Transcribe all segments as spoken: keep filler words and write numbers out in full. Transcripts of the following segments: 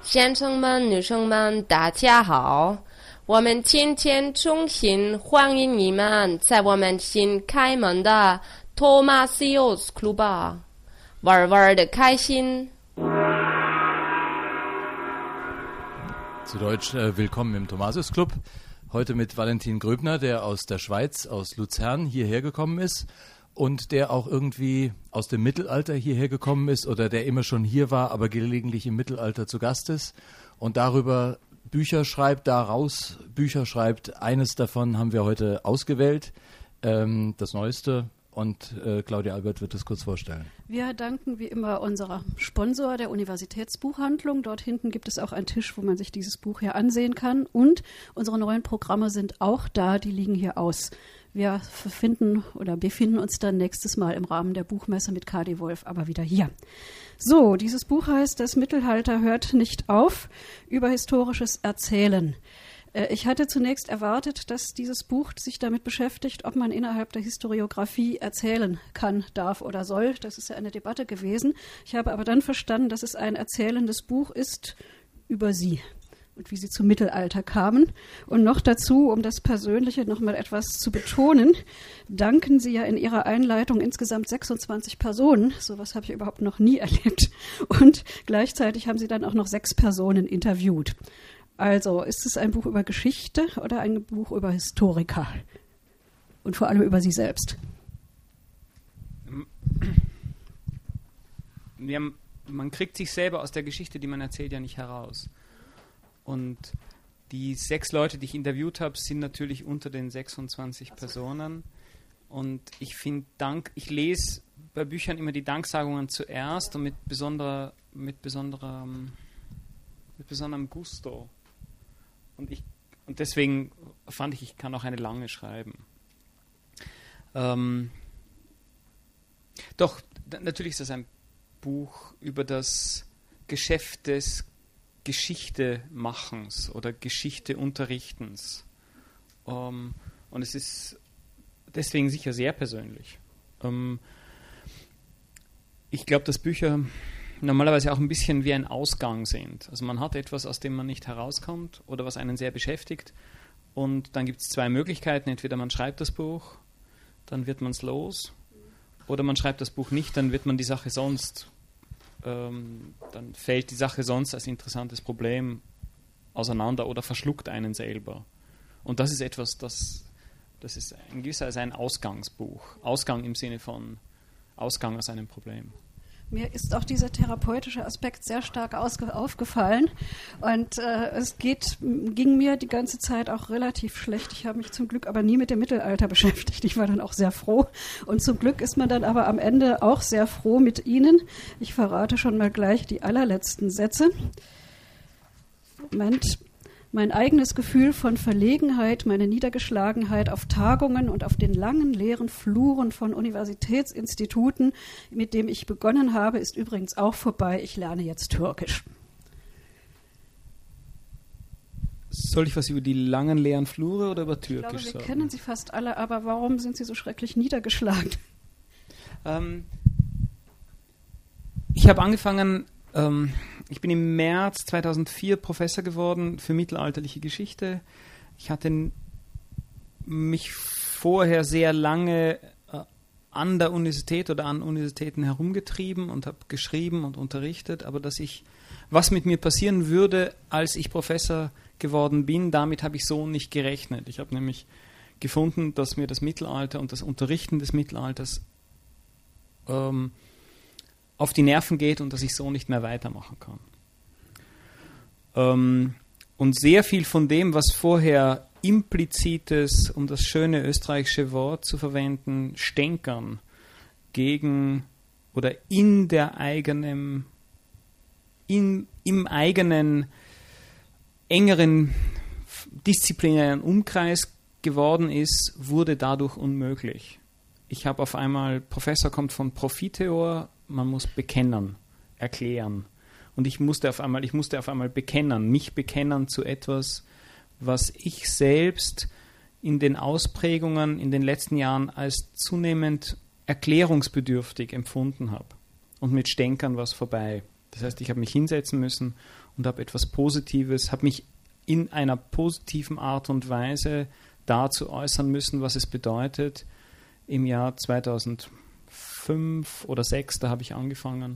先生们、女生们，大家好！我们今天衷心欢迎你们在我们新开门的 Thomasius Club 玩玩的开心。 Zu Deutsch, äh, willkommen im Thomasius Club. Heute mit Valentin Gröbner, der aus der Schweiz, aus Luzern hierher gekommen ist und der auch irgendwie aus dem Mittelalter hierher gekommen ist oder der immer schon hier war, aber gelegentlich im Mittelalter zu Gast ist und darüber Bücher schreibt, daraus Bücher schreibt. Eines davon haben wir heute ausgewählt, ähm, das Neueste. Und äh, Claudia Albert wird das kurz vorstellen. Wir danken wie immer unserer Sponsor, der Universitätsbuchhandlung. Dort hinten gibt es auch einen Tisch, wo man sich dieses Buch hier ansehen kann. Und unsere neuen Programme sind auch da, die liegen hier aus. Wir finden oder befinden uns dann nächstes Mal im Rahmen der Buchmesse mit K D Wolf aber wieder hier. So, dieses Buch heißt Das Mittelalter hört nicht auf, über historisches Erzählen. Ich hatte zunächst erwartet, dass dieses Buch sich damit beschäftigt, ob man innerhalb der Historiographie erzählen kann, darf oder soll. Das ist ja eine Debatte gewesen. Ich habe aber dann verstanden, dass es ein erzählendes Buch ist über sie und wie sie zum Mittelalter kamen. Und noch dazu, um das Persönliche noch mal etwas zu betonen, danken Sie ja in Ihrer Einleitung insgesamt sechsundzwanzig Personen. Sowas habe ich überhaupt noch nie erlebt. Und gleichzeitig haben Sie dann auch noch sechs Personen interviewt. Also, ist es ein Buch über Geschichte oder ein Buch über Historiker? Und vor allem über Sie selbst? Ja, man kriegt sich selber aus der Geschichte, die man erzählt, ja nicht heraus. Und die sechs Leute, die ich interviewt habe, sind natürlich unter den sechsundzwanzig Personen. Und ich finde, Dank, ich lese bei Büchern immer die Danksagungen zuerst und mit besonderer, mit besonderer, mit besonderem Gusto. Und, ich, und deswegen fand ich, ich kann auch eine lange schreiben. Ähm, doch, d- natürlich ist das ein Buch über das Geschäft des Geschichte-Machens oder Geschichte-Unterrichtens. Ähm, und es ist deswegen sicher sehr persönlich. Ähm, ich glaube, dass Bücher normalerweise auch ein bisschen wie ein Ausgang sind. Also man hat etwas, aus dem man nicht herauskommt oder was einen sehr beschäftigt. Und dann gibt es zwei Möglichkeiten. Entweder man schreibt das Buch, dann wird man es los. Oder man schreibt das Buch nicht, dann wird man die Sache sonst, ähm, dann fällt die Sache sonst als interessantes Problem auseinander oder verschluckt einen selber. Und das ist etwas, das, das ist in gewisser Weise ein Ausgangsbuch. Ausgang im Sinne von Ausgang aus einem Problem. Mir ist auch dieser therapeutische Aspekt sehr stark ausge- aufgefallen und äh, es geht, ging mir die ganze Zeit auch relativ schlecht. Ich habe mich zum Glück aber nie mit dem Mittelalter beschäftigt. Ich war dann auch sehr froh und zum Glück ist man dann aber am Ende auch sehr froh mit Ihnen. Ich verrate schon mal gleich die allerletzten Sätze. Moment. Mein eigenes Gefühl von Verlegenheit, meine Niedergeschlagenheit auf Tagungen und auf den langen, leeren Fluren von Universitätsinstituten, mit dem ich begonnen habe, ist übrigens auch vorbei. Ich lerne jetzt Türkisch. Soll ich was über die langen, leeren Flure oder über Türkisch sagen? Ich glaube, wir sagen? kennen Sie fast alle, aber warum sind Sie so schrecklich niedergeschlagen? Ähm, ich habe angefangen... Ähm, Ich bin im März zweitausendvier Professor geworden für mittelalterliche Geschichte. Ich hatte mich vorher sehr lange äh, an der Universität oder an Universitäten herumgetrieben und habe geschrieben und unterrichtet, aber dass ich, was mit mir passieren würde, als ich Professor geworden bin, damit habe ich so nicht gerechnet. Ich habe nämlich gefunden, dass mir das Mittelalter und das Unterrichten des Mittelalters ähm, auf die Nerven geht und dass ich so nicht mehr weitermachen kann. Ähm, und sehr viel von dem, was vorher implizites, um das schöne österreichische Wort zu verwenden, Stänkern gegen oder in der eigenen, in, im eigenen engeren disziplinären Umkreis geworden ist, wurde dadurch unmöglich. Ich habe auf einmal, Professor kommt von Profiteor, man muss bekennen, erklären. Und ich musste auf einmal, ich musste auf einmal bekennen, mich bekennen zu etwas, was ich selbst in den Ausprägungen in den letzten Jahren als zunehmend erklärungsbedürftig empfunden habe. Und mit Stänkern war es vorbei. Das heißt, ich habe mich hinsetzen müssen und habe etwas Positives, habe mich in einer positiven Art und Weise dazu äußern müssen, was es bedeutet. Im Jahr zweitausendfünf oder zweitausendsechs, da habe ich angefangen,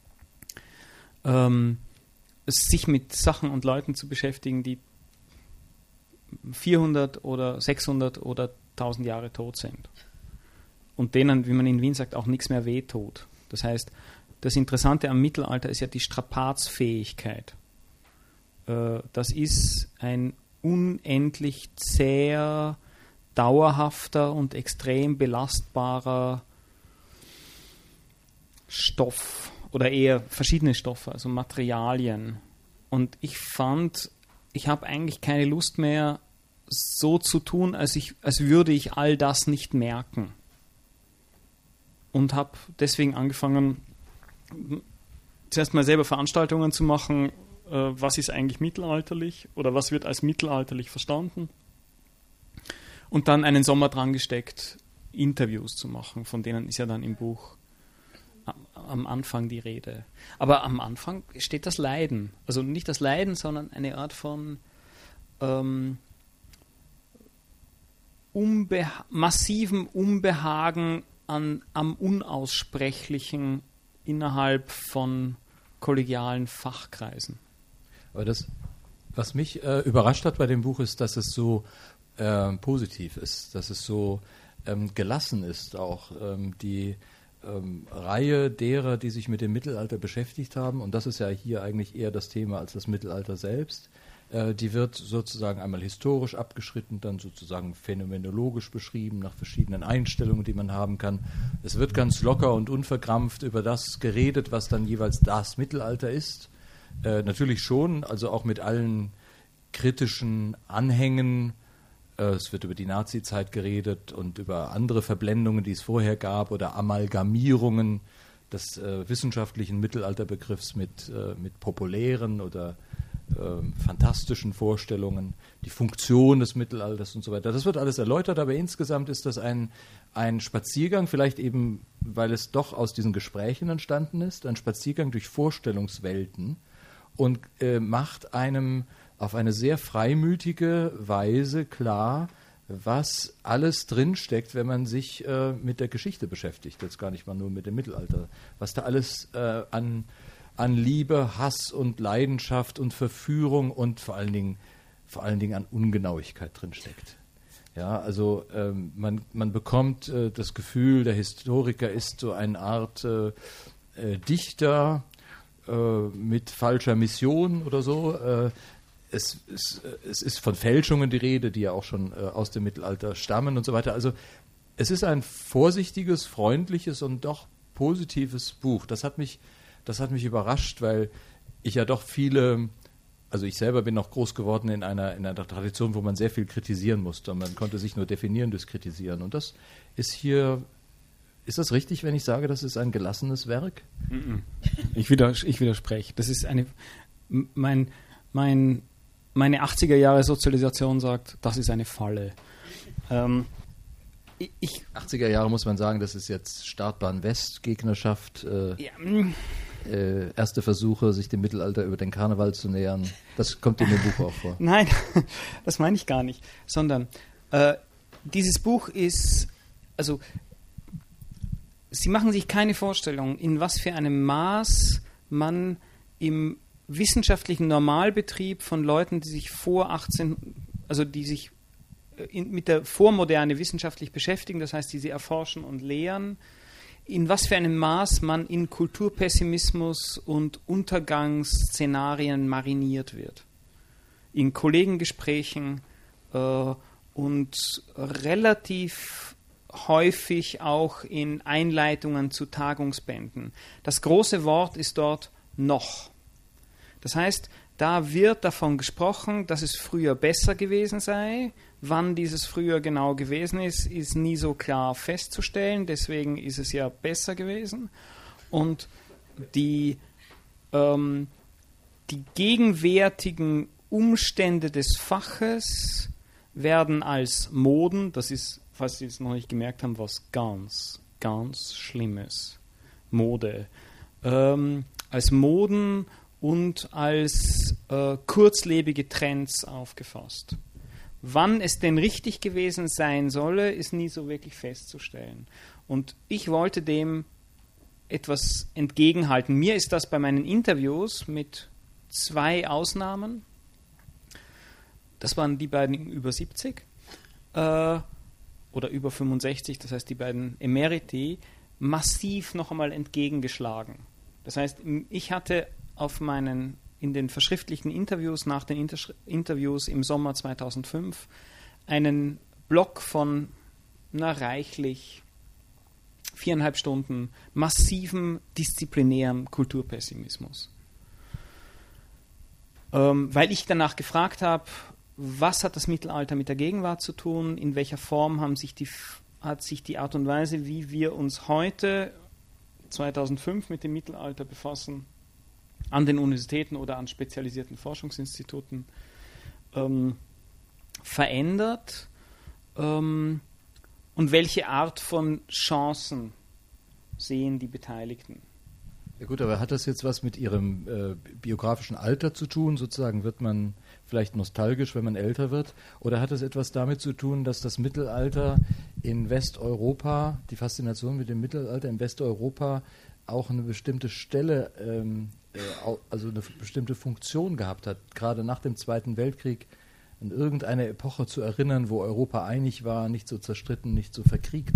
ähm, sich mit Sachen und Leuten zu beschäftigen, die vierhundert oder sechshundert oder tausend Jahre tot sind. Und denen, wie man in Wien sagt, auch nichts mehr wehtut. Das heißt, das Interessante am Mittelalter ist ja die Strapazfähigkeit. Äh, das ist ein unendlich zäher, dauerhafter und extrem belastbarer Stoff oder eher verschiedene Stoffe, also Materialien. Und ich fand, ich habe eigentlich keine Lust mehr, so zu tun, als, ich, als würde ich all das nicht merken. Und habe deswegen angefangen, zuerst mal selber Veranstaltungen zu machen, äh, was ist eigentlich mittelalterlich oder was wird als mittelalterlich verstanden. Und dann einen Sommer dran gesteckt, Interviews zu machen, von denen ist ja dann im Buch am Anfang die Rede. Aber am Anfang steht das Leiden. Also nicht das Leiden, sondern eine Art von ähm, Unbeha- massivem Unbehagen an, am Unaussprechlichen innerhalb von kollegialen Fachkreisen. Aber das, was mich äh, überrascht hat bei dem Buch, ist, dass es so äh, positiv ist, dass es so ähm, gelassen ist, auch ähm, die Ähm, Reihe derer, die sich mit dem Mittelalter beschäftigt haben, und das ist ja hier eigentlich eher das Thema als das Mittelalter selbst, äh, die wird sozusagen einmal historisch abgeschritten, dann sozusagen phänomenologisch beschrieben, nach verschiedenen Einstellungen, die man haben kann. Es wird ganz locker und unverkrampft über das geredet, was dann jeweils das Mittelalter ist. Äh, natürlich schon, also auch mit allen kritischen Anhängen. Es wird über die Nazizeit geredet und über andere Verblendungen, die es vorher gab, oder Amalgamierungen des äh, wissenschaftlichen Mittelalterbegriffs mit, äh, mit populären oder äh, fantastischen Vorstellungen, die Funktion des Mittelalters und so weiter. Das wird alles erläutert, aber insgesamt ist das ein, ein Spaziergang, vielleicht eben, weil es doch aus diesen Gesprächen entstanden ist, ein Spaziergang durch Vorstellungswelten und äh, macht einem auf eine sehr freimütige Weise klar, was alles drinsteckt, wenn man sich äh, mit der Geschichte beschäftigt, jetzt gar nicht mal nur mit dem Mittelalter, was da alles äh, an, an Liebe, Hass und Leidenschaft und Verführung und vor allen Dingen, vor allen Dingen an Ungenauigkeit drinsteckt. Ja, also ähm, man, man bekommt äh, das Gefühl, der Historiker ist so eine Art äh, äh, Dichter äh, mit falscher Mission oder so. Äh, Es ist, es ist von Fälschungen die Rede, die ja auch schon äh, aus dem Mittelalter stammen und so weiter. Also es ist ein vorsichtiges, freundliches und doch positives Buch. Das hat mich, das hat mich überrascht, weil ich ja doch viele, also ich selber bin noch groß geworden in einer, in einer Tradition, wo man sehr viel kritisieren musste. Und man konnte sich nur definieren durchs Kritisieren. Und das ist hier, ist das richtig, wenn ich sage, das ist ein gelassenes Werk? Ich, widers- ich widerspreche. Das ist eine, mein, mein Meine achtziger-Jahre-Sozialisation sagt, das ist eine Falle. Ähm, ich, achtziger Jahre muss man sagen, das ist jetzt Startbahn West, Gegnerschaft, äh, ja, äh, erste Versuche, sich dem Mittelalter über den Karneval zu nähern. Das kommt in dem Buch auch vor. Nein, das meine ich gar nicht. Sondern äh, dieses Buch ist, also Sie machen sich keine Vorstellung, in was für einem Maß man im wissenschaftlichen Normalbetrieb von Leuten, die sich vor achtzehn, also die sich in, mit der Vormoderne wissenschaftlich beschäftigen, das heißt, die sie erforschen und lehren, in was für einem Maß man in Kulturpessimismus und Untergangsszenarien mariniert wird. In Kollegengesprächen äh, und relativ häufig auch in Einleitungen zu Tagungsbänden. Das große Wort ist dort noch. Das heißt, da wird davon gesprochen, dass es früher besser gewesen sei. Wann dieses früher genau gewesen ist, ist nie so klar festzustellen. Deswegen ist es ja besser gewesen. Und die, ähm, die gegenwärtigen Umstände des Faches werden als Moden, das ist, falls Sie es noch nicht gemerkt haben, was ganz, ganz Schlimmes, Mode, ähm, als Moden und als äh, kurzlebige Trends aufgefasst. Wann es denn richtig gewesen sein solle, ist nie so wirklich festzustellen. Und ich wollte dem etwas entgegenhalten. Mir ist das bei meinen Interviews mit zwei Ausnahmen, das waren die beiden über siebzig äh, oder über fünfundsechzig, das heißt die beiden Emeriti, massiv noch einmal entgegengeschlagen. Das heißt, ich hatte auf meinen, in den verschriftlichten Interviews, nach den Inter- Interviews im Sommer zweitausendfünf, einen Block von na, reichlich viereinhalb Stunden massivem disziplinärem Kulturpessimismus. Ähm, weil ich danach gefragt habe, was hat das Mittelalter mit der Gegenwart zu tun, in welcher Form haben sich die, hat sich die Art und Weise, wie wir uns heute, zweitausendfünf, mit dem Mittelalter befassen, an den Universitäten oder an spezialisierten Forschungsinstituten ähm, verändert ähm, und welche Art von Chancen sehen die Beteiligten. Ja gut, aber hat das jetzt was mit Ihrem äh, biografischen Alter zu tun? Sozusagen wird man vielleicht nostalgisch, wenn man älter wird? Oder hat es etwas damit zu tun, dass das Mittelalter in Westeuropa, die Faszination mit dem Mittelalter in Westeuropa auch eine bestimmte Stelle, ähm, äh, also eine bestimmte Funktion gehabt hat, gerade nach dem Zweiten Weltkrieg, an irgendeine Epoche zu erinnern, wo Europa einig war, nicht so zerstritten, nicht so verkriegt?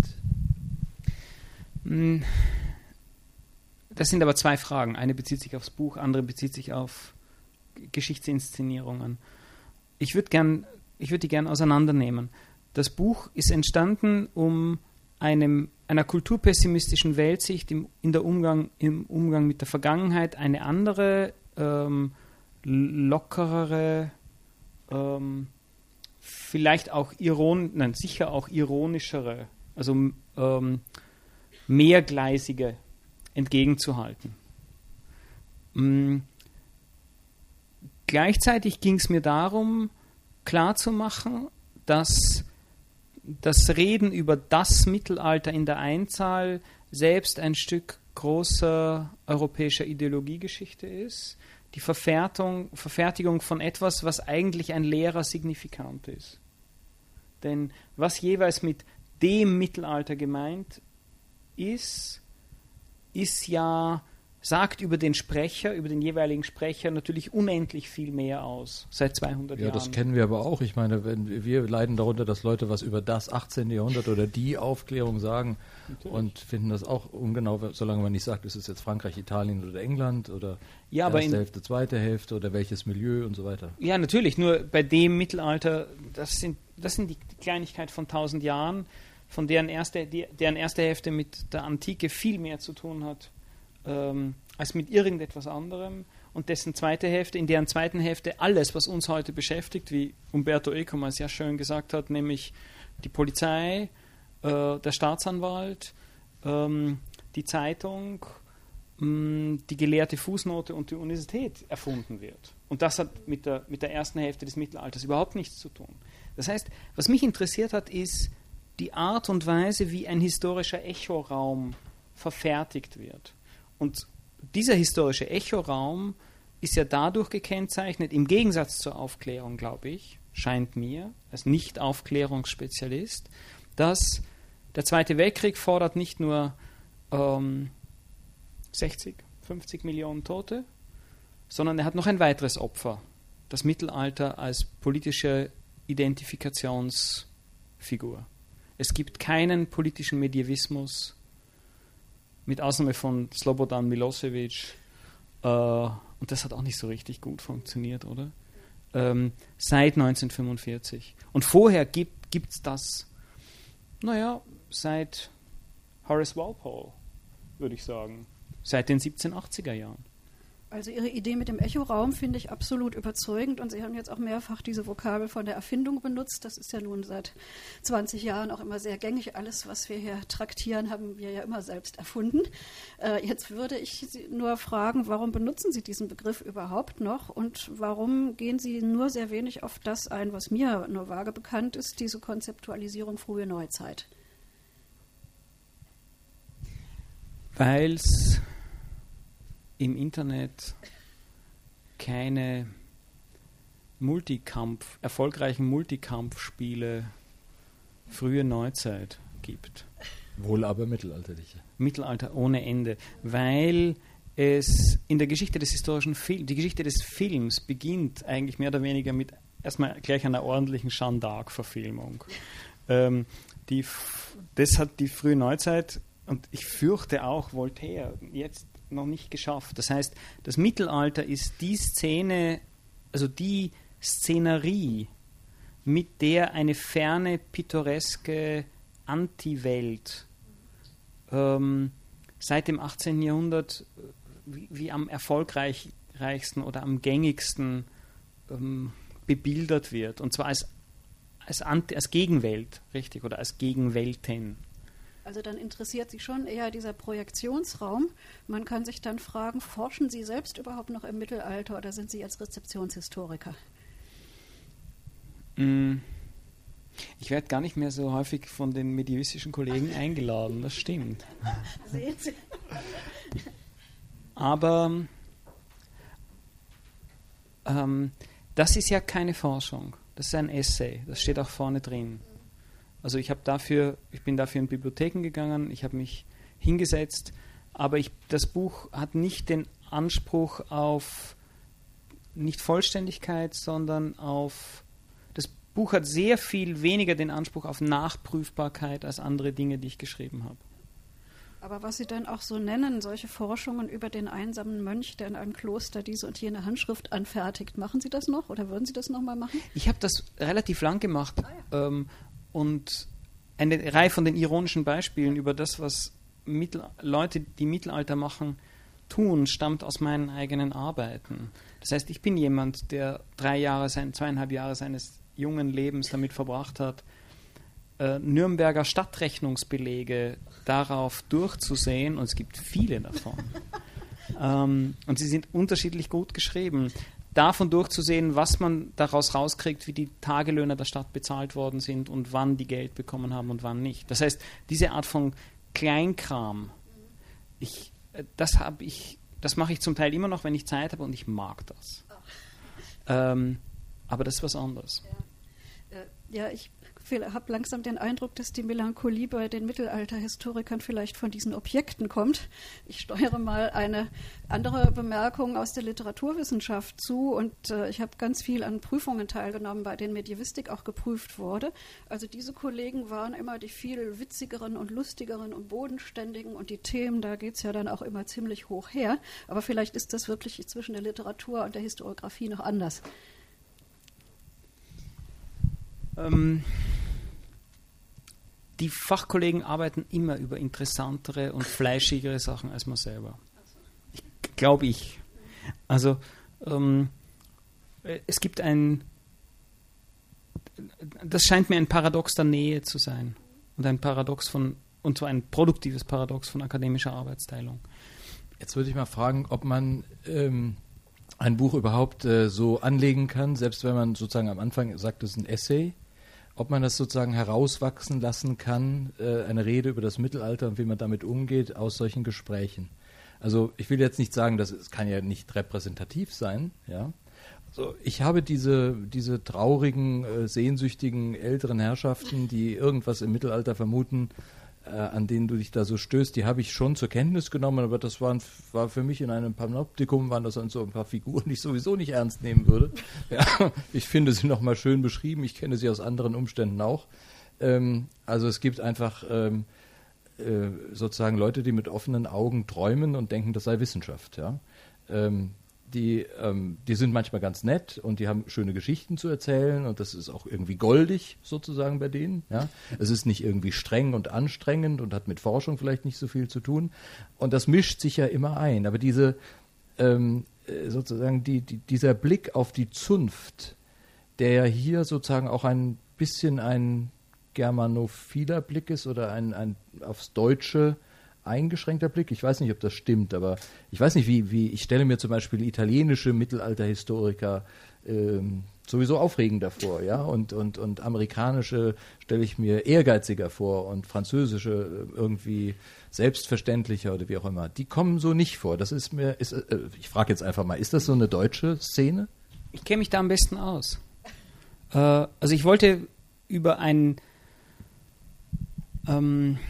Das sind aber zwei Fragen. Eine bezieht sich aufs Buch, andere bezieht sich auf Geschichtsиnszenierungen. Ich würde gern, ich würde die gern auseinandernehmen. Das Buch ist entstanden, um einem, einer kulturpessimistischen Weltsicht im, in der Umgang, im Umgang mit der Vergangenheit eine andere, ähm, lockerere, ähm, vielleicht auch iron, nein, sicher auch ironischere, also ähm, mehrgleisige entgegenzuhalten. Mhm. Gleichzeitig ging es mir darum, klarzumachen, dass das Reden über das Mittelalter in der Einzahl selbst ein Stück großer europäischer Ideologiegeschichte ist, die Verfertigung, Verfertigung von etwas, was eigentlich ein leerer Signifikant ist. Denn was jeweils mit dem Mittelalter gemeint ist, ist ja, sagt über den Sprecher, über den jeweiligen Sprecher natürlich unendlich viel mehr aus, seit zweihundert ja, Jahren. Ja, das kennen wir aber auch. Ich meine, wenn wir leiden darunter, dass Leute was über das achtzehnte Jahrhundert oder die Aufklärung sagen natürlich. Und finden das auch ungenau, solange man nicht sagt, ist es jetzt Frankreich, Italien oder England oder ja, aber erste in, Hälfte, zweite Hälfte oder welches Milieu und so weiter. Ja, natürlich, nur bei dem Mittelalter, das sind, das sind die Kleinigkeit von tausend Jahren, von deren erste, die, deren erste Hälfte mit der Antike viel mehr zu tun hat, ähm, als mit irgendetwas anderem, und dessen zweite Hälfte, in deren zweiten Hälfte alles, was uns heute beschäftigt, wie Umberto Eco mal sehr schön gesagt hat, nämlich die Polizei, äh, der Staatsanwalt, ähm, die Zeitung, mh, die gelehrte Fußnote und die Universität erfunden wird. Und das hat mit der, mit der ersten Hälfte des Mittelalters überhaupt nichts zu tun. Das heißt, was mich interessiert hat, ist die Art und Weise, wie ein historischer Echoraum verfertigt wird. Und dieser historische Echoraum ist ja dadurch gekennzeichnet, im Gegensatz zur Aufklärung, glaube ich, scheint mir, als Nicht-Aufklärungsspezialist, dass der Zweite Weltkrieg fordert nicht nur ähm, sechzig, fünfzig Millionen Tote, sondern er hat noch ein weiteres Opfer, das Mittelalter als politische Identifikationsfigur. Es gibt keinen politischen Medievismus, mit Ausnahme von Slobodan Milosevic, äh, und das hat auch nicht so richtig gut funktioniert, oder? Ähm, seit neunzehnhundertfünfundvierzig. Und vorher gibt es das, naja, seit Horace Walpole, würde ich sagen, seit den siebzehnhundertachtziger Jahren. Also Ihre Idee mit dem Echoraum finde ich absolut überzeugend, und Sie haben jetzt auch mehrfach diese Vokabel von der Erfindung benutzt. Das ist ja nun seit zwanzig Jahren auch immer sehr gängig. Alles, was wir hier traktieren, haben wir ja immer selbst erfunden. Äh, jetzt würde ich Sie nur fragen, warum benutzen Sie diesen Begriff überhaupt noch, und warum gehen Sie nur sehr wenig auf das ein, was mir nur vage bekannt ist, diese Konzeptualisierung frühe Neuzeit? Weil es im Internet keine Multikampf, erfolgreichen Multikampfspiele frühe Neuzeit gibt. Wohl aber mittelalterliche. Mittelalter ohne Ende, weil es in der Geschichte des historischen Films, die Geschichte des Films beginnt eigentlich mehr oder weniger mit erstmal gleich einer ordentlichen Jeanne d'Arc-Verfilmung. Ähm, die, das hat die frühe Neuzeit und ich fürchte auch Voltaire jetzt noch nicht geschafft. Das heißt, das Mittelalter ist die Szene, also die Szenerie, mit der eine ferne, pittoreske Anti-Welt ähm, seit dem achtzehnten Jahrhundert wie, wie am erfolgreichsten oder am gängigsten ähm, bebildert wird. Und zwar als, als, Anti, als Gegenwelt, richtig, oder als Gegenwelten. Also dann interessiert Sie schon eher dieser Projektionsraum. Man kann sich dann fragen, forschen Sie selbst überhaupt noch im Mittelalter oder sind Sie als Rezeptionshistoriker? Ich werde gar nicht mehr so häufig von den medievistischen Kollegen eingeladen, das stimmt. Sehen Sie. Aber ähm, das ist ja keine Forschung, das ist ein Essay, das steht auch vorne drin. Also ich habe dafür, ich bin dafür in Bibliotheken gegangen, ich habe mich hingesetzt, aber ich, das Buch hat nicht den Anspruch auf nicht Vollständigkeit, sondern auf, das Buch hat sehr viel weniger den Anspruch auf Nachprüfbarkeit als andere Dinge, die ich geschrieben habe. Aber was Sie dann auch so nennen, solche Forschungen über den einsamen Mönch, der in einem Kloster diese und jene Handschrift anfertigt, machen Sie das noch oder würden Sie das nochmal machen? Ich habe das relativ lang gemacht. Ah, ja. ähm, Und eine Reihe von den ironischen Beispielen über das, was Mittel- Leute, die Mittelalter machen, tun, stammt aus meinen eigenen Arbeiten. Das heißt, ich bin jemand, der drei Jahre, sein, zweieinhalb Jahre seines jungen Lebens damit verbracht hat, äh, Nürnberger Stadtrechnungsbelege darauf durchzusehen, und es gibt viele davon. ähm, und sie sind unterschiedlich gut geschrieben. Davon durchzusehen, was man daraus rauskriegt, wie die Tagelöhner der Stadt bezahlt worden sind und wann die Geld bekommen haben und wann nicht. Das heißt, diese Art von Kleinkram, ich, das habe ich, das mache ich zum Teil immer noch, wenn ich Zeit habe, und ich mag das. Ähm, aber das ist was anderes. Ja, ja ich habe langsam den Eindruck, dass die Melancholie bei den Mittelalterhistorikern vielleicht von diesen Objekten kommt. Ich steuere mal eine andere Bemerkung aus der Literaturwissenschaft zu, und äh, ich habe ganz viel an Prüfungen teilgenommen, bei denen Medievistik auch geprüft wurde. Also diese Kollegen waren immer die viel witzigeren und lustigeren und bodenständigen, und die Themen, da geht es ja dann auch immer ziemlich hoch her. Aber vielleicht ist das wirklich zwischen der Literatur und der Historiografie noch anders. Ähm, die Fachkollegen arbeiten immer über interessantere und fleischigere Sachen als man selber. Ich, glaube ich. Also ähm, es gibt ein, das scheint mir ein Paradox der Nähe zu sein, und ein Paradox von, und zwar ein produktives Paradox von akademischer Arbeitsteilung. Jetzt würde ich mal fragen, ob man ähm, ein Buch überhaupt äh, so anlegen kann, selbst wenn man sozusagen am Anfang sagt, es ist ein Essay, ob man das sozusagen herauswachsen lassen kann, äh, eine Rede über das Mittelalter und wie man damit umgeht, aus solchen Gesprächen. Also ich will jetzt nicht sagen, dass es kann ja nicht repräsentativ sein, ja. Also ich habe diese, diese traurigen, äh, sehnsüchtigen älteren Herrschaften, die irgendwas im Mittelalter vermuten, äh, an denen du dich da so stößt, die habe ich schon zur Kenntnis genommen, aber das waren, war für mich in einem Panoptikum, waren das dann so ein paar Figuren, die ich sowieso nicht ernst nehmen würde. Ja, ich finde sie nochmal schön beschrieben, ich kenne sie aus anderen Umständen auch. Ähm, also es gibt einfach ähm, äh, sozusagen Leute, die mit offenen Augen träumen und denken, das sei Wissenschaft. Ja? Ähm, Die, ähm, die sind manchmal ganz nett und die haben schöne Geschichten zu erzählen, und das ist auch irgendwie goldig sozusagen bei denen. Ja? Es ist nicht irgendwie streng und anstrengend und hat mit Forschung vielleicht nicht so viel zu tun, und das mischt sich ja immer ein. Aber diese ähm, sozusagen die, die, dieser Blick auf die Zunft, der ja hier sozusagen auch ein bisschen ein germanophiler Blick ist oder ein, ein aufs Deutsche eingeschränkter Blick. Ich weiß nicht, ob das stimmt, aber ich weiß nicht, wie, wie ich stelle mir zum Beispiel italienische Mittelalterhistoriker ähm, sowieso aufregender vor, ja, und, und, und amerikanische stelle ich mir ehrgeiziger vor und französische irgendwie selbstverständlicher oder wie auch immer. Die kommen so nicht vor. Das ist mir, ist, äh, ich frage jetzt einfach mal, ist das so eine deutsche Szene? Ich kenne mich da am besten aus. Äh, also ich wollte über ein ähm,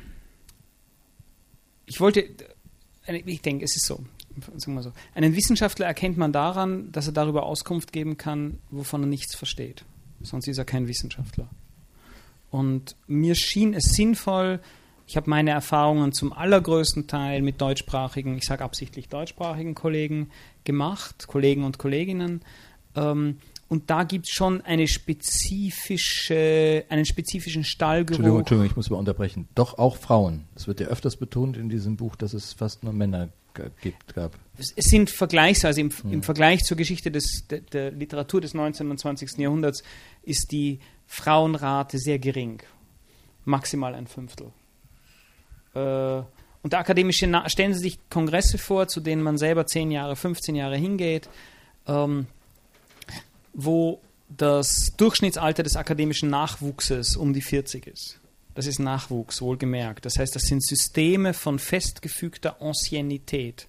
ich wollte, ich denke, es ist so, sagen wir so, einen Wissenschaftler erkennt man daran, dass er darüber Auskunft geben kann, wovon er nichts versteht. Sonst ist er kein Wissenschaftler. Und mir schien es sinnvoll, ich habe meine Erfahrungen zum allergrößten Teil mit deutschsprachigen, ich sage absichtlich deutschsprachigen Kollegen gemacht, Kollegen und Kolleginnen. Ähm, und da gibt es schon eine spezifische, einen spezifischen Stallgeruch. Entschuldigung, Entschuldigung, ich muss mal unterbrechen. Doch auch Frauen. Es wird ja öfters betont in diesem Buch, dass es fast nur Männer gibt, gab. Es sind vergleichsweise, im, hm. im Vergleich zur Geschichte des, der, der Literatur des neunzehnten und zwanzigsten Jahrhunderts ist die Frauenrate sehr gering. Maximal ein Fünftel. Äh, und der akademische, Na- stellen Sie sich Kongresse vor, zu denen man selber zehn Jahre, fünfzehn Jahre hingeht, ähm, wo das Durchschnittsalter des akademischen Nachwuchses um die vierzig ist. Das ist Nachwuchs, wohlgemerkt. Das heißt, das sind Systeme von festgefügter Anciennität,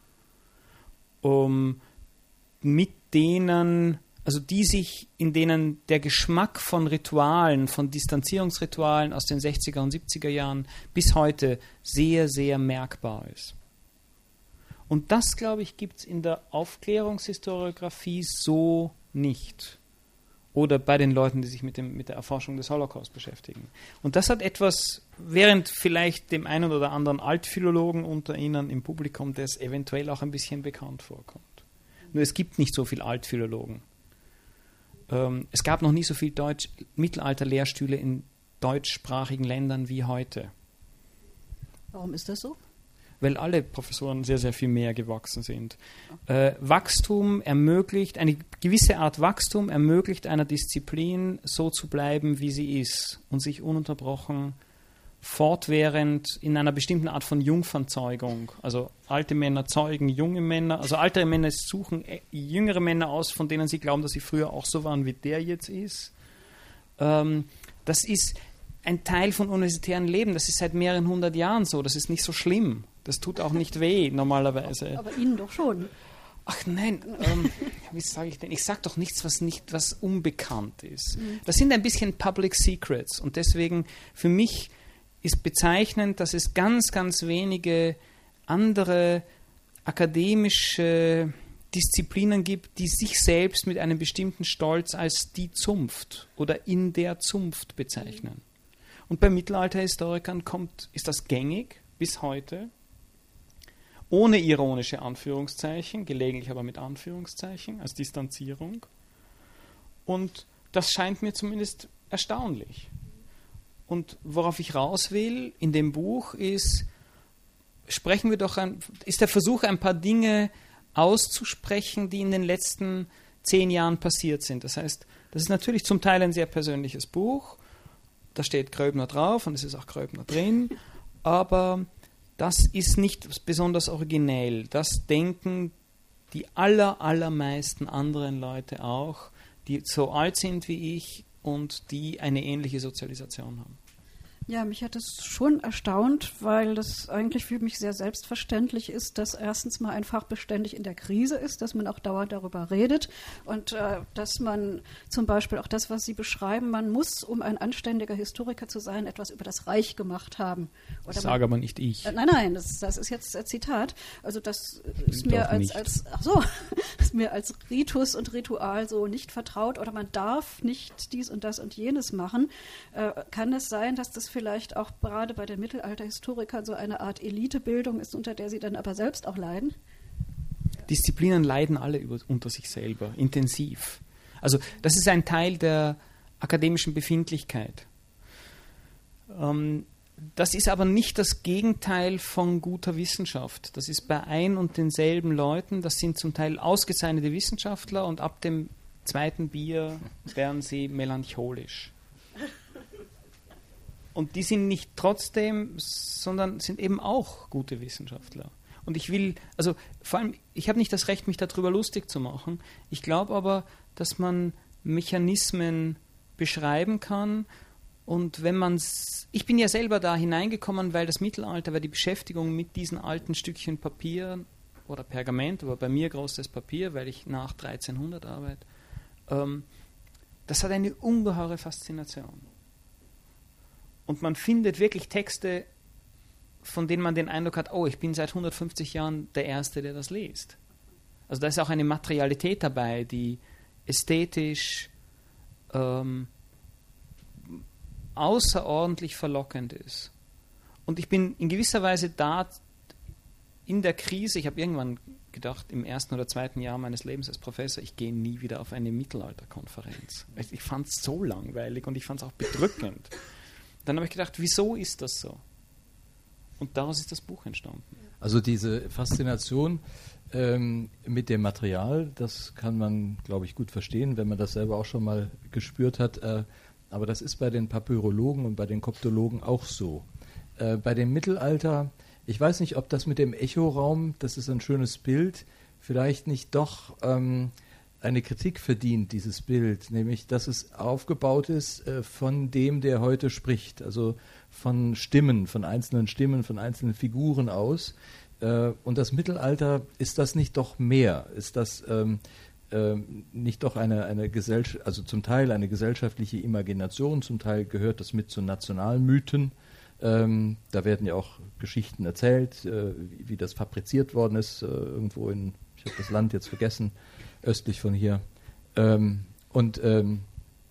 um, mit denen, also die sich, in denen der Geschmack von Ritualen, von Distanzierungsritualen aus den sechziger und siebziger Jahren bis heute sehr, sehr merkbar ist. Und das, glaube ich, gibt es in der Aufklärungshistoriographie so nicht. Oder bei den Leuten, die sich mit, dem, mit der Erforschung des Holocaust beschäftigen. Und das hat etwas, während vielleicht dem einen oder anderen Altphilologen unter Ihnen im Publikum, das eventuell auch ein bisschen bekannt vorkommt. Nur es gibt nicht so viele Altphilologen. Ähm, es gab noch nie so viele Deutsch, Mittelalter-Lehrstühle in deutschsprachigen Ländern wie heute. Warum ist das so? Weil alle Professoren sehr, sehr viel mehr gewachsen sind. Äh, Wachstum ermöglicht, eine gewisse Art Wachstum ermöglicht einer Disziplin so zu bleiben, wie sie ist und sich ununterbrochen fortwährend in einer bestimmten Art von Jungfernzeugung, also alte Männer zeugen junge Männer, also ältere Männer suchen jüngere Männer aus, von denen sie glauben, dass sie früher auch so waren, wie der jetzt ist. Ähm, das ist ein Teil von universitären Leben, das ist seit mehreren hundert Jahren so, das ist nicht so schlimm. Das tut auch nicht weh, normalerweise. Aber Ihnen doch schon. Ach nein, ähm, wie sage ich denn? Ich sage doch nichts, was nicht, was unbekannt ist. Das sind ein bisschen Public Secrets. Und deswegen, für mich ist bezeichnend, dass es ganz, ganz wenige andere akademische Disziplinen gibt, die sich selbst mit einem bestimmten Stolz als die Zunft oder in der Zunft bezeichnen. Und bei Mittelalterhistorikern kommt, ist das gängig bis heute, ohne ironische Anführungszeichen, gelegentlich aber mit Anführungszeichen, als Distanzierung. Und das scheint mir zumindest erstaunlich. Und worauf ich raus will in dem Buch ist, sprechen wir doch ein, ist der Versuch, ein paar Dinge auszusprechen, die in den letzten zehn Jahren passiert sind. Das heißt, das ist natürlich zum Teil ein sehr persönliches Buch, da steht Gröbner drauf und es ist auch Gröbner drin, aber das ist nicht besonders originell. Das denken die aller, allermeisten anderen Leute auch, die so alt sind wie ich und die eine ähnliche Sozialisation haben. Ja, mich hat es schon erstaunt, weil das eigentlich für mich sehr selbstverständlich ist, dass erstens mal ein Fach beständig in der Krise ist, dass man auch dauernd darüber redet und äh, dass man zum Beispiel auch das, was Sie beschreiben, man muss, um ein anständiger Historiker zu sein, etwas über das Reich gemacht haben. Oder das sage aber nicht ich. Äh, nein, nein, das, das ist jetzt ein Zitat. Also das ist mir als, als, ach so, ist mir als Ritus und Ritual so nicht vertraut oder man darf nicht dies und das und jenes machen. Äh, kann es sein, dass das vielleicht auch gerade bei den Mittelalterhistorikern so eine Art Elitebildung ist, unter der sie dann aber selbst auch leiden? Disziplinen leiden alle über, unter sich selber, intensiv. Also das ist ein Teil der akademischen Befindlichkeit. Ähm, das ist aber nicht das Gegenteil von guter Wissenschaft. Das ist bei ein und denselben Leuten, das sind zum Teil ausgezeichnete Wissenschaftler und ab dem zweiten Bier werden sie melancholisch. Und die sind nicht trotzdem, sondern sind eben auch gute Wissenschaftler. Und ich will, also vor allem, ich habe nicht das Recht, mich darüber lustig zu machen. Ich glaube aber, dass man Mechanismen beschreiben kann. Und wenn man ich bin ja selber da hineingekommen, weil das Mittelalter, weil die Beschäftigung mit diesen alten Stückchen Papier oder Pergament, aber bei mir großes Papier, weil ich nach dreizehnhundert arbeite, ähm, das hat eine ungeheure Faszination. Und man findet wirklich Texte, von denen man den Eindruck hat, oh, ich bin seit hundertfünfzig Jahren der Erste, der das liest. Also da ist auch eine Materialität dabei, die ästhetisch ähm, außerordentlich verlockend ist. Und ich bin in gewisser Weise da in der Krise, ich habe irgendwann gedacht, im ersten oder zweiten Jahr meines Lebens als Professor, ich gehe nie wieder auf eine Mittelalterkonferenz. Ich fand es so langweilig und ich fand es auch bedrückend. Dann habe ich gedacht, wieso ist das so? Und daraus ist das Buch entstanden. Also diese Faszination ähm, mit dem Material, das kann man, glaube ich, gut verstehen, wenn man das selber auch schon mal gespürt hat. Äh, aber das ist bei den Papyrologen und bei den Koptologen auch so. Äh, bei dem Mittelalter, ich weiß nicht, ob das mit dem Echoraum, das ist ein schönes Bild, vielleicht nicht doch ähm, eine Kritik verdient, dieses Bild, nämlich, dass es aufgebaut ist äh, von dem, der heute spricht, also von Stimmen, von einzelnen Stimmen, von einzelnen Figuren aus. Äh, und das Mittelalter, ist das nicht doch mehr? Ist das ähm, ähm, nicht doch eine, eine Gesellschaft, also zum Teil eine gesellschaftliche Imagination, zum Teil gehört das mit zu Nationalmythen. Ähm, da werden ja auch Geschichten erzählt, äh, wie, wie das fabriziert worden ist, äh, irgendwo in, ich habe das Land jetzt vergessen, östlich von hier. Ähm, und ähm,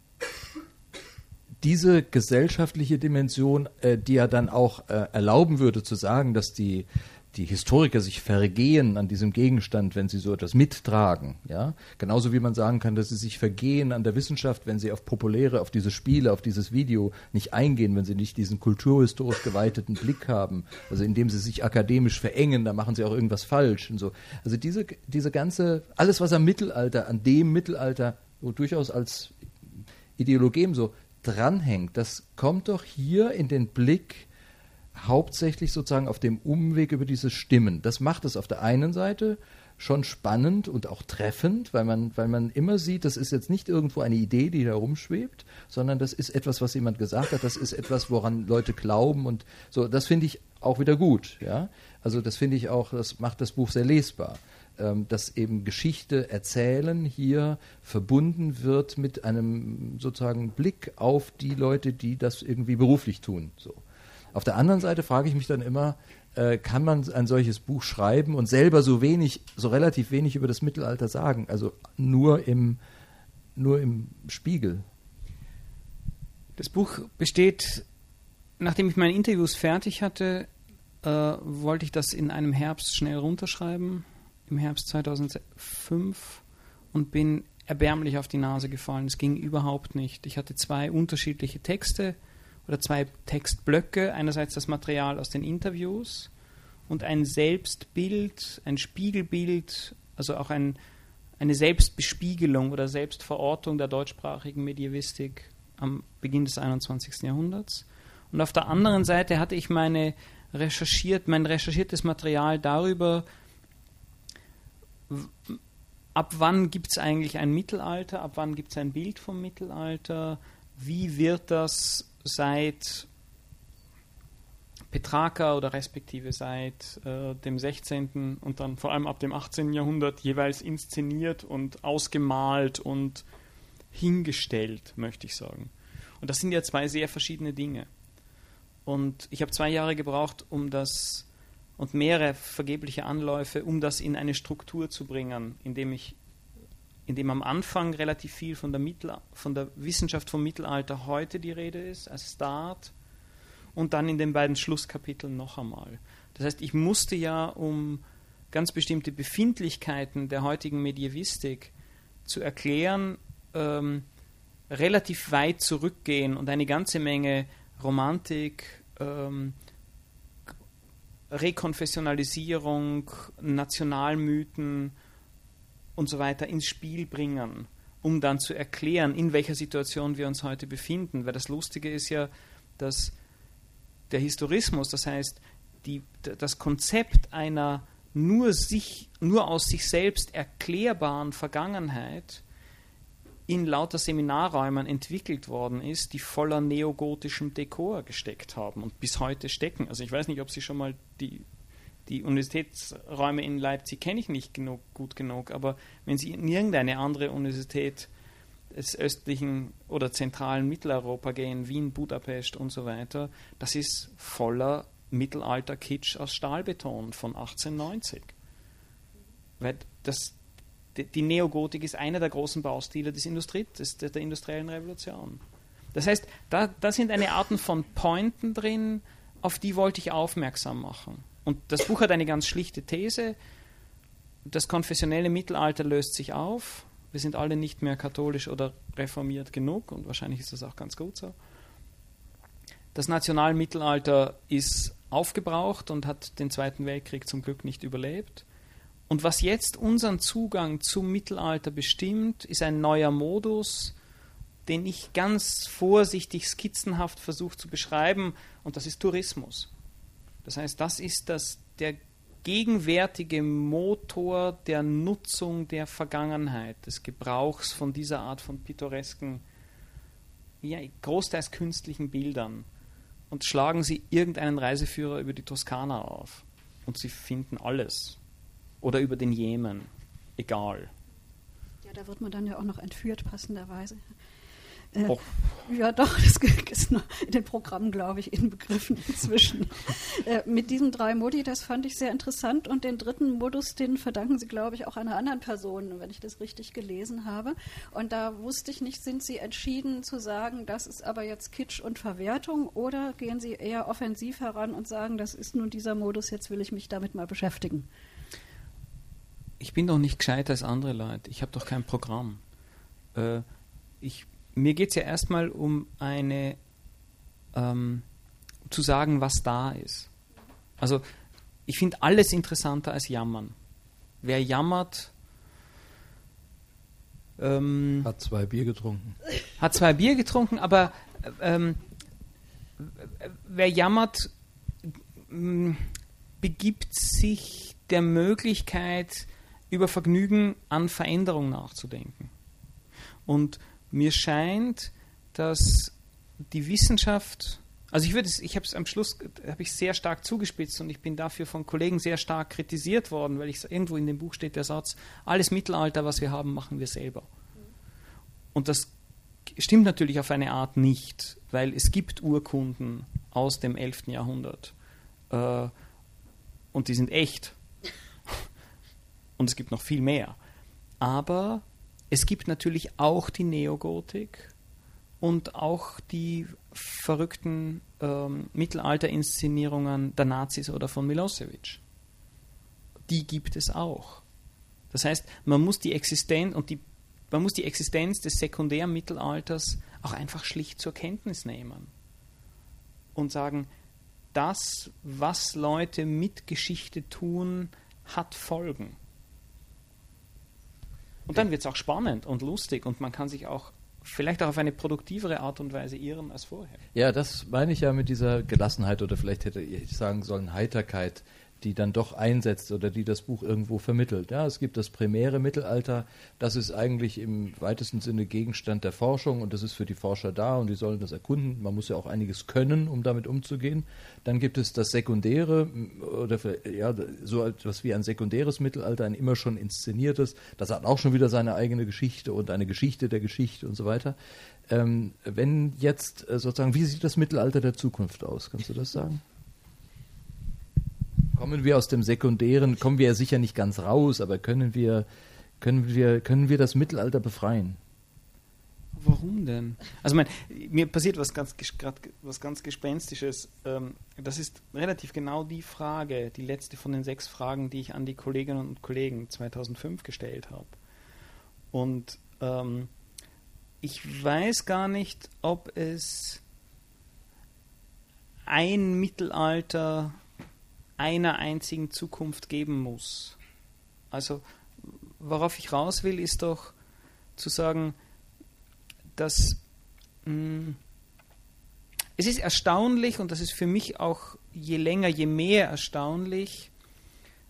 diese gesellschaftliche Dimension, äh, die ja dann auch äh, erlauben würde zu sagen, dass die, die Historiker sich vergehen an diesem Gegenstand, wenn sie so etwas mittragen. Ja? Genauso wie man sagen kann, dass sie sich vergehen an der Wissenschaft, wenn sie auf populäre, auf diese Spiele, auf dieses Video nicht eingehen, wenn sie nicht diesen kulturhistorisch geweiteten Blick haben. Also indem sie sich akademisch verengen, da machen sie auch irgendwas falsch. Und so. Also diese, diese ganze, alles was am Mittelalter, an dem Mittelalter so durchaus als Ideologem so dranhängt, das kommt doch hier in den Blick hauptsächlich sozusagen auf dem Umweg über diese Stimmen. Das macht es auf der einen Seite schon spannend und auch treffend, weil man, weil man immer sieht, das ist jetzt nicht irgendwo eine Idee, die da rumschwebt, sondern das ist etwas, was jemand gesagt hat, das ist etwas, woran Leute glauben und so. Das finde ich auch wieder gut. Ja? Also das finde ich auch, das macht das Buch sehr lesbar. Dass eben Geschichte erzählen hier verbunden wird mit einem sozusagen Blick auf die Leute, die das irgendwie beruflich tun. So. Auf der anderen Seite frage ich mich dann immer, äh, kann man ein solches Buch schreiben und selber so wenig, so relativ wenig über das Mittelalter sagen, also nur im, nur im Spiegel? Das Buch besteht, nachdem ich meine Interviews fertig hatte, äh, wollte ich das in einem Herbst schnell runterschreiben, im Herbst zweitausendfünf, und bin erbärmlich auf die Nase gefallen. Es ging überhaupt nicht. Ich hatte zwei unterschiedliche Texte oder zwei Textblöcke. Einerseits das Material aus den Interviews und ein Selbstbild, ein Spiegelbild, also auch ein, eine Selbstbespiegelung oder Selbstverortung der deutschsprachigen Medievistik am Beginn des einundzwanzigsten Jahrhunderts. Und auf der anderen Seite hatte ich meine recherchiert, mein recherchiertes Material darüber, ab wann gibt es eigentlich ein Mittelalter, ab wann gibt es ein Bild vom Mittelalter, wie wird das seit Petrarca oder respektive seit äh, dem sechzehnten und dann vor allem ab dem achtzehnten Jahrhundert jeweils inszeniert und ausgemalt und hingestellt, möchte ich sagen. Und das sind ja zwei sehr verschiedene Dinge. Und ich habe zwei Jahre gebraucht, um das und mehrere vergebliche Anläufe, um das in eine Struktur zu bringen, indem ich, indem am Anfang relativ viel von der, Mittel, von der Wissenschaft vom Mittelalter heute die Rede ist, als Start, und dann in den beiden Schlusskapiteln noch einmal. Das heißt, ich musste ja, um ganz bestimmte Befindlichkeiten der heutigen Medievistik zu erklären, ähm, relativ weit zurückgehen und eine ganze Menge Romantik, ähm, Rekonfessionalisierung, Nationalmythen und so weiter ins Spiel bringen, um dann zu erklären, in welcher Situation wir uns heute befinden. Weil das Lustige ist ja, dass der Historismus, das heißt die, das Konzept einer nur, sich, nur aus sich selbst erklärbaren Vergangenheit in lauter Seminarräumen entwickelt worden ist, die voller neogotischem Dekor gesteckt haben und bis heute stecken. Also ich weiß nicht, ob Sie schon mal die, die Universitätsräume in Leipzig kenne ich nicht genug, gut genug, aber wenn Sie in irgendeine andere Universität des östlichen oder zentralen Mitteleuropa gehen, Wien, Budapest und so weiter, das ist voller Mittelalter-Kitsch aus Stahlbeton von achtzehnhundertneunzig. Weil das Die Neogotik ist einer der großen Baustile des Industrie, des, der, der industriellen Revolution. Das heißt, da, da sind eine Arten von Pointen drin, auf die wollte ich aufmerksam machen. Und das Buch hat eine ganz schlichte These. Das konfessionelle Mittelalter löst sich auf. Wir sind alle nicht mehr katholisch oder reformiert genug und wahrscheinlich ist das auch ganz gut so. Das Nationalmittelalter ist aufgebraucht und hat den Zweiten Weltkrieg zum Glück nicht überlebt. Und was jetzt unseren Zugang zum Mittelalter bestimmt, ist ein neuer Modus, den ich ganz vorsichtig skizzenhaft versuche zu beschreiben, und das ist Tourismus. Das heißt, das ist das, der gegenwärtige Motor der Nutzung der Vergangenheit, des Gebrauchs von dieser Art von pittoresken, ja, großteils künstlichen Bildern. Und schlagen Sie irgendeinen Reiseführer über die Toskana auf und Sie finden alles. Oder über den Jemen. Egal. Ja, da wird man dann ja auch noch entführt, passenderweise. Äh, oh. Ja, doch, das ist noch in den Programmen, glaube ich, inbegriffen inzwischen. äh, mit diesen drei Modi, das fand ich sehr interessant. Und den dritten Modus, den verdanken Sie, glaube ich, auch einer anderen Person, wenn ich das richtig gelesen habe. Und da wusste ich nicht, sind Sie entschieden zu sagen, das ist aber jetzt Kitsch und Verwertung, oder gehen Sie eher offensiv heran und sagen, das ist nun dieser Modus, jetzt will ich mich damit mal beschäftigen? Ich bin doch nicht gescheiter als andere Leute. Ich habe doch kein Programm. Äh, ich, mir geht es ja erstmal um eine, ähm, zu sagen, was da ist. Also ich finde alles interessanter als Jammern. Wer jammert, ähm, hat zwei Bier getrunken. Hat zwei Bier getrunken, aber ähm, wer jammert, ähm, begibt sich der Möglichkeit, über Vergnügen an Veränderung nachzudenken. Und mir scheint, dass die Wissenschaft, also ich würde es, ich habe es am Schluss, habe ich sehr stark zugespitzt und ich bin dafür von Kollegen sehr stark kritisiert worden, weil ich irgendwo in dem Buch steht der Satz, alles Mittelalter, was wir haben, machen wir selber. Und das stimmt natürlich auf eine Art nicht, weil es gibt Urkunden aus dem elften Jahrhundert äh, und die sind echt. Und es gibt noch viel mehr. Aber es gibt natürlich auch die Neogotik und auch die verrückten ähm, Mittelalter-Inszenierungen der Nazis oder von Milosevic. Die gibt es auch. Das heißt, man muss die Existenz und die, man muss die Existenz des sekundären Mittelalters auch einfach schlicht zur Kenntnis nehmen und sagen, das, was Leute mit Geschichte tun, hat Folgen. Und dann wird es auch spannend und lustig und man kann sich auch vielleicht auch auf eine produktivere Art und Weise irren als vorher. Ja, das meine ich ja mit dieser Gelassenheit oder vielleicht hätte ich sagen sollen Heiterkeit, die dann doch einsetzt oder die das Buch irgendwo vermittelt. Ja, es gibt das primäre Mittelalter, das ist eigentlich im weitesten Sinne Gegenstand der Forschung und das ist für die Forscher da und die sollen das erkunden. Man muss ja auch einiges können, um damit umzugehen. Dann gibt es das sekundäre oder ja, so etwas wie ein sekundäres Mittelalter, ein immer schon inszeniertes. Das hat auch schon wieder seine eigene Geschichte und eine Geschichte der Geschichte und so weiter. Ähm, wenn jetzt sozusagen, wie sieht das Mittelalter der Zukunft aus? Kannst du das sagen? Kommen wir aus dem Sekundären, kommen wir ja sicher nicht ganz raus, aber können wir, können wir, können wir das Mittelalter befreien? Warum denn? Also mein, mir passiert was ganz, was ganz Gespenstisches. Das ist relativ genau die Frage, die letzte von den sechs Fragen, die ich an die Kolleginnen und Kollegen zweitausendfünf gestellt habe. Und ähm, ich weiß gar nicht, ob es ein Mittelalter einer einzigen Zukunft geben muss. Also worauf ich raus will, ist doch zu sagen, dass mh, es ist erstaunlich und das ist für mich auch je länger, je mehr erstaunlich,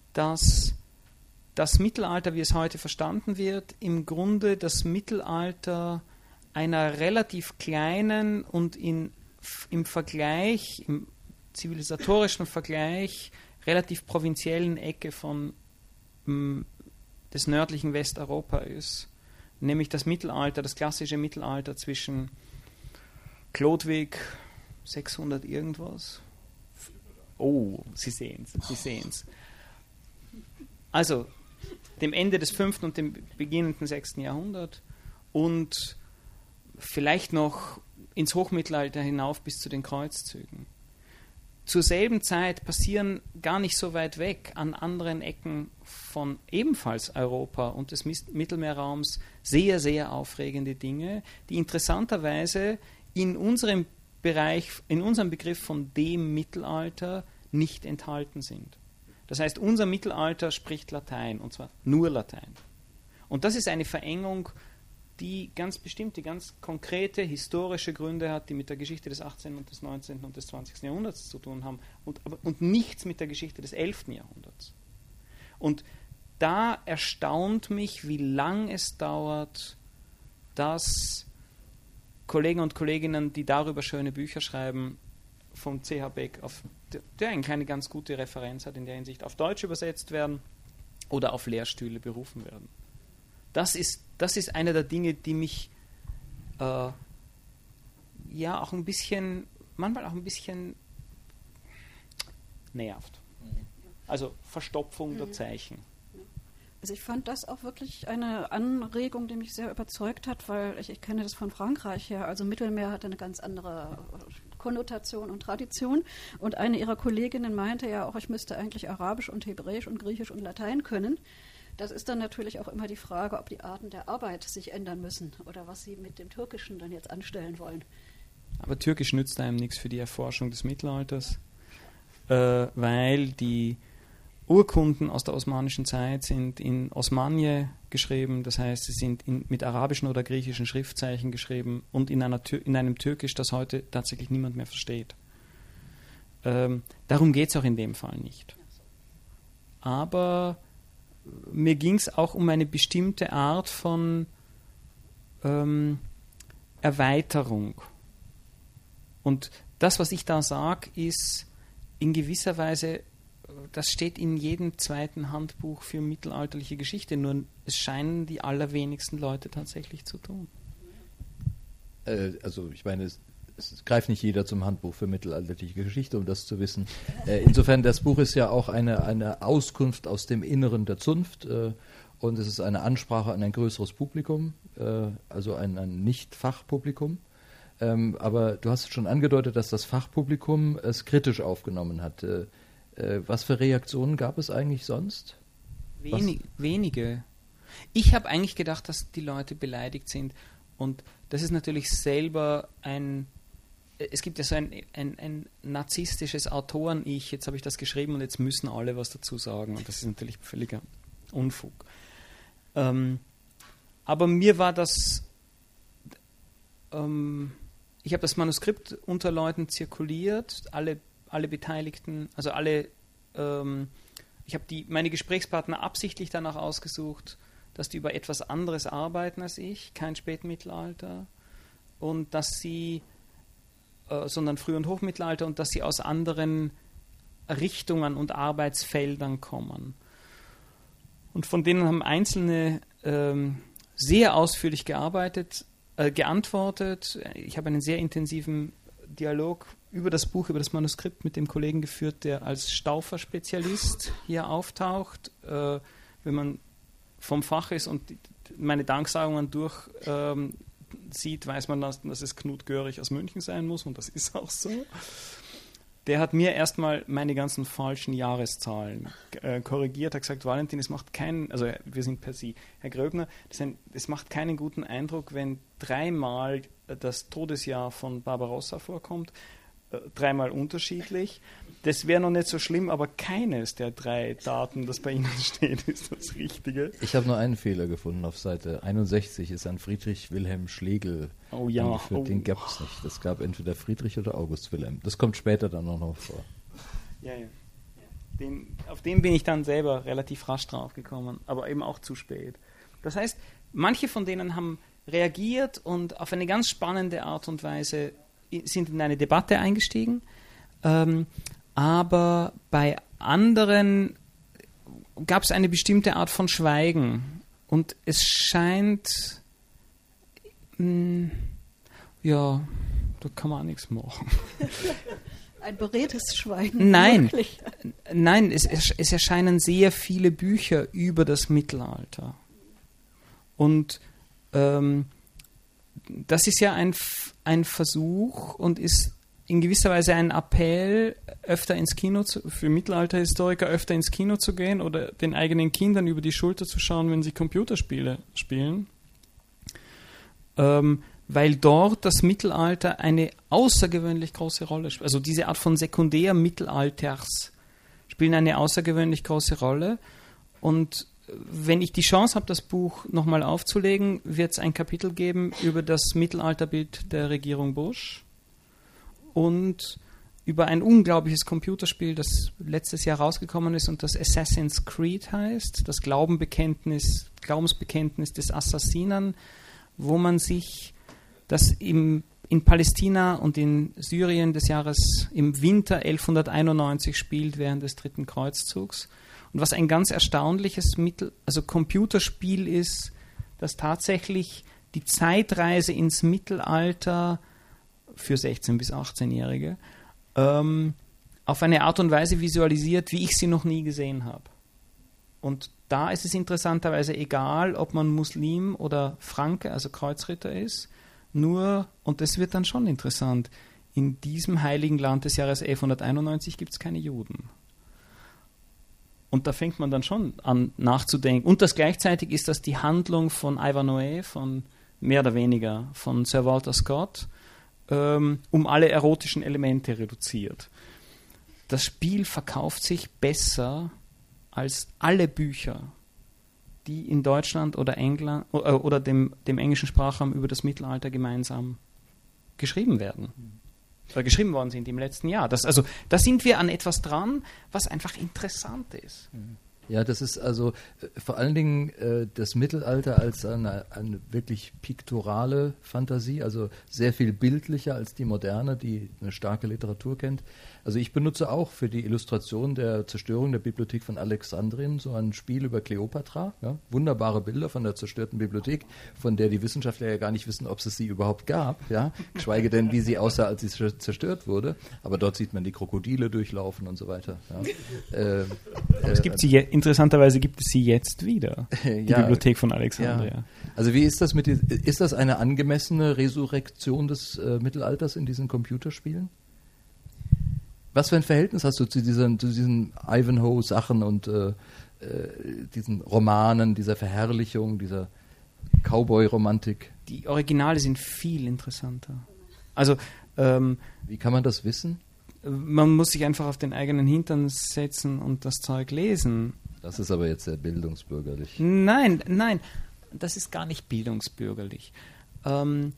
dass das Mittelalter, wie es heute verstanden wird, im Grunde das Mittelalter einer relativ kleinen und in, im Vergleich, im zivilisatorischen Vergleich, relativ provinziellen Ecke von m, des nördlichen Westeuropa ist. Nämlich das Mittelalter, das klassische Mittelalter zwischen Chlodwig, sechshundert irgendwas. Oh, Sie sehen es, Sie sehen es. Also dem Ende des fünften und dem beginnenden sechsten Jahrhundert und vielleicht noch ins Hochmittelalter hinauf bis zu den Kreuzzügen. Zur selben Zeit passieren gar nicht so weit weg an anderen Ecken von ebenfalls Europa und des Mittelmeerraums sehr, sehr aufregende Dinge, die interessanterweise in unserem Bereich, in unserem Begriff von dem Mittelalter nicht enthalten sind. Das heißt, unser Mittelalter spricht Latein, und zwar nur Latein. Und das ist eine Verengung, die ganz bestimmte, ganz konkrete historische Gründe hat, die mit der Geschichte des achtzehnten und des neunzehnten und des zwanzigsten Jahrhunderts zu tun haben und, aber, und nichts mit der Geschichte des elften Jahrhunderts. Und da erstaunt mich, wie lang es dauert, dass Kollegen und Kolleginnen, die darüber schöne Bücher schreiben, von C H Beck, auf, der, der eigentlich eine ganz gute Referenz hat in der Hinsicht, auf Deutsch übersetzt werden oder auf Lehrstühle berufen werden. Das ist, das ist eine der Dinge, die mich äh, ja auch ein bisschen, manchmal auch ein bisschen nervt. Also Verstopfung der Zeichen. Also ich fand das auch wirklich eine Anregung, die mich sehr überzeugt hat, weil ich, ich kenne das von Frankreich her. Also Mittelmeer hat eine ganz andere Konnotation und Tradition. Und eine ihrer Kolleginnen meinte ja auch, ich müsste eigentlich Arabisch und Hebräisch und Griechisch und Latein können. Das ist dann natürlich auch immer die Frage, ob die Arten der Arbeit sich ändern müssen oder was sie mit dem Türkischen dann jetzt anstellen wollen. Aber Türkisch nützt einem nichts für die Erforschung des Mittelalters, äh, weil die Urkunden aus der osmanischen Zeit sind in Osmanje geschrieben, das heißt, sie sind in, mit arabischen oder griechischen Schriftzeichen geschrieben und in, einer, in einem Türkisch, das heute tatsächlich niemand mehr versteht. Ähm, darum geht es auch in dem Fall nicht. Aber mir ging es auch um eine bestimmte Art von ähm, Erweiterung. Und das, was ich da sage, ist in gewisser Weise, das steht in jedem zweiten Handbuch für mittelalterliche Geschichte, nur es scheinen die allerwenigsten Leute tatsächlich zu tun. Äh, also ich meine, es, es greift nicht jeder zum Handbuch für mittelalterliche Geschichte, um das zu wissen. Äh, insofern, das Buch ist ja auch eine, eine Auskunft aus dem Inneren der Zunft äh, und es ist eine Ansprache an ein größeres Publikum, äh, also ein, ein Nicht-Fachpublikum. Ähm, aber du hast schon angedeutet, dass das Fachpublikum es kritisch aufgenommen hat. Äh, Was für Reaktionen gab es eigentlich sonst? Wenig, wenige. Ich habe eigentlich gedacht, dass die Leute beleidigt sind. Und das ist natürlich selber ein... Es gibt ja so ein, ein, ein narzisstisches Autoren-Ich. Jetzt habe ich das geschrieben und jetzt müssen alle was dazu sagen. Und das ist natürlich völliger Unfug. Ähm, aber mir war das... Ähm, ich habe das Manuskript unter Leuten zirkuliert, alle alle Beteiligten, also alle, ähm, ich habe die meine Gesprächspartner absichtlich danach ausgesucht, dass die über etwas anderes arbeiten als ich, kein Spätmittelalter, und dass sie, äh, sondern Früh- und Hochmittelalter, und dass sie aus anderen Richtungen und Arbeitsfeldern kommen. Und von denen haben Einzelne ähm, sehr ausführlich gearbeitet, äh, geantwortet. Ich habe einen sehr intensiven Dialog über das Buch, über das Manuskript mit dem Kollegen geführt, der als Staufer-Spezialist hier auftaucht. Äh, wenn man vom Fach ist und die, meine Danksagungen durch ähm, sieht, weiß man, dass, dass es Knut Görig aus München sein muss, und das ist auch so. Der hat mir erstmal meine ganzen falschen Jahreszahlen äh, korrigiert, hat gesagt, Valentin, es macht keinen, also wir sind per Sie, Herr Gröbner, das ein, es macht keinen guten Eindruck, wenn dreimal das Todesjahr von Barbarossa vorkommt, äh, dreimal unterschiedlich. Das wäre noch nicht so schlimm, aber keines der drei Daten, das bei Ihnen steht, ist das Richtige. Ich habe nur einen Fehler gefunden. Auf Seite einundsechzig ist ein Friedrich Wilhelm Schlegel oh, ja. angeführt. Oh. Den gab es nicht. Das gab entweder Friedrich oder August Wilhelm. Das kommt später dann auch noch vor. Ja, ja. Den, auf den bin ich dann selber relativ rasch drauf gekommen, aber eben auch zu spät. Das heißt, manche von denen haben reagiert und auf eine ganz spannende Art und Weise sind in eine Debatte eingestiegen, ähm, aber bei anderen gab es eine bestimmte Art von Schweigen und es scheint, mh, ja, da kann man auch nichts machen. Ein beredtes Schweigen. Nein, wirklich. nein, es, es erscheinen sehr viele Bücher über das Mittelalter. Und ähm, das ist ja ein, ein Versuch und ist in gewisser Weise ein Appell, öfter ins Kino zu, für Mittelalterhistoriker öfter ins Kino zu gehen oder den eigenen Kindern über die Schulter zu schauen, wenn sie Computerspiele spielen. Ähm, weil dort das Mittelalter eine außergewöhnlich große Rolle spielt. Also diese Art von Sekundärmittelalters spielen eine außergewöhnlich große Rolle. Und wenn ich die Chance habe, das Buch nochmal aufzulegen, wird es ein Kapitel geben über das Mittelalterbild der Regierung Bush und über ein unglaubliches Computerspiel, das letztes Jahr rausgekommen ist und das Assassin's Creed heißt, das Glaubenbekenntnis, Glaubensbekenntnis des Assassinen, wo man sich das im, in Palästina und in Syrien des Jahres im Winter elfhunderteinundneunzig spielt während des dritten Kreuzzugs. Und was ein ganz erstaunliches Mittel, also Computerspiel ist, das tatsächlich die Zeitreise ins Mittelalter für sechzehn- bis achtzehnjährige ähm, auf eine Art und Weise visualisiert, wie ich sie noch nie gesehen habe. Und da ist es interessanterweise egal, ob man Muslim oder Franke, also Kreuzritter ist, nur, und das wird dann schon interessant, in diesem heiligen Land des Jahres elfhunderteinundneunzig gibt es keine Juden. Und da fängt man dann schon an nachzudenken. Und das gleichzeitig ist das die Handlung von Ivanhoe, von mehr oder weniger von Sir Walter Scott, ähm, um alle erotischen Elemente reduziert. Das Spiel verkauft sich besser als alle Bücher, die in Deutschland oder England äh, oder dem, dem englischen Sprachraum über das Mittelalter gemeinsam geschrieben werden. Oder geschrieben worden sind im letzten Jahr. Das, also, da sind wir an etwas dran, was einfach interessant ist. Ja, das ist also äh, vor allen Dingen äh, das Mittelalter als eine, eine wirklich piktorale Fantasie, also sehr viel bildlicher als die moderne, die eine starke Literatur kennt. Also ich benutze auch für die Illustration der Zerstörung der Bibliothek von Alexandrien so ein Spiel über Kleopatra. Ja? Wunderbare Bilder von der zerstörten Bibliothek, von der die Wissenschaftler ja gar nicht wissen, ob es sie überhaupt gab, ja? Geschweige denn, wie sie aussah, als sie zerstört wurde. Aber dort sieht man die Krokodile durchlaufen und so weiter. Ja? Äh, Aber es gibt sie je, interessanterweise gibt es sie jetzt wieder, die ja, Bibliothek von Alexandria. Ja. Also wie ist das mit die, ist das eine angemessene Resurrektion des äh, Mittelalters in diesen Computerspielen? Was für ein Verhältnis hast du zu diesen, zu diesen Ivanhoe-Sachen und äh, äh, diesen Romanen, dieser Verherrlichung, dieser Cowboy-Romantik? Die Originale sind viel interessanter. Also ähm, wie kann man das wissen? Man muss sich einfach auf den eigenen Hintern setzen und das Zeug lesen. Das ist aber jetzt sehr bildungsbürgerlich. Nein, nein, das ist gar nicht bildungsbürgerlich. Ähm,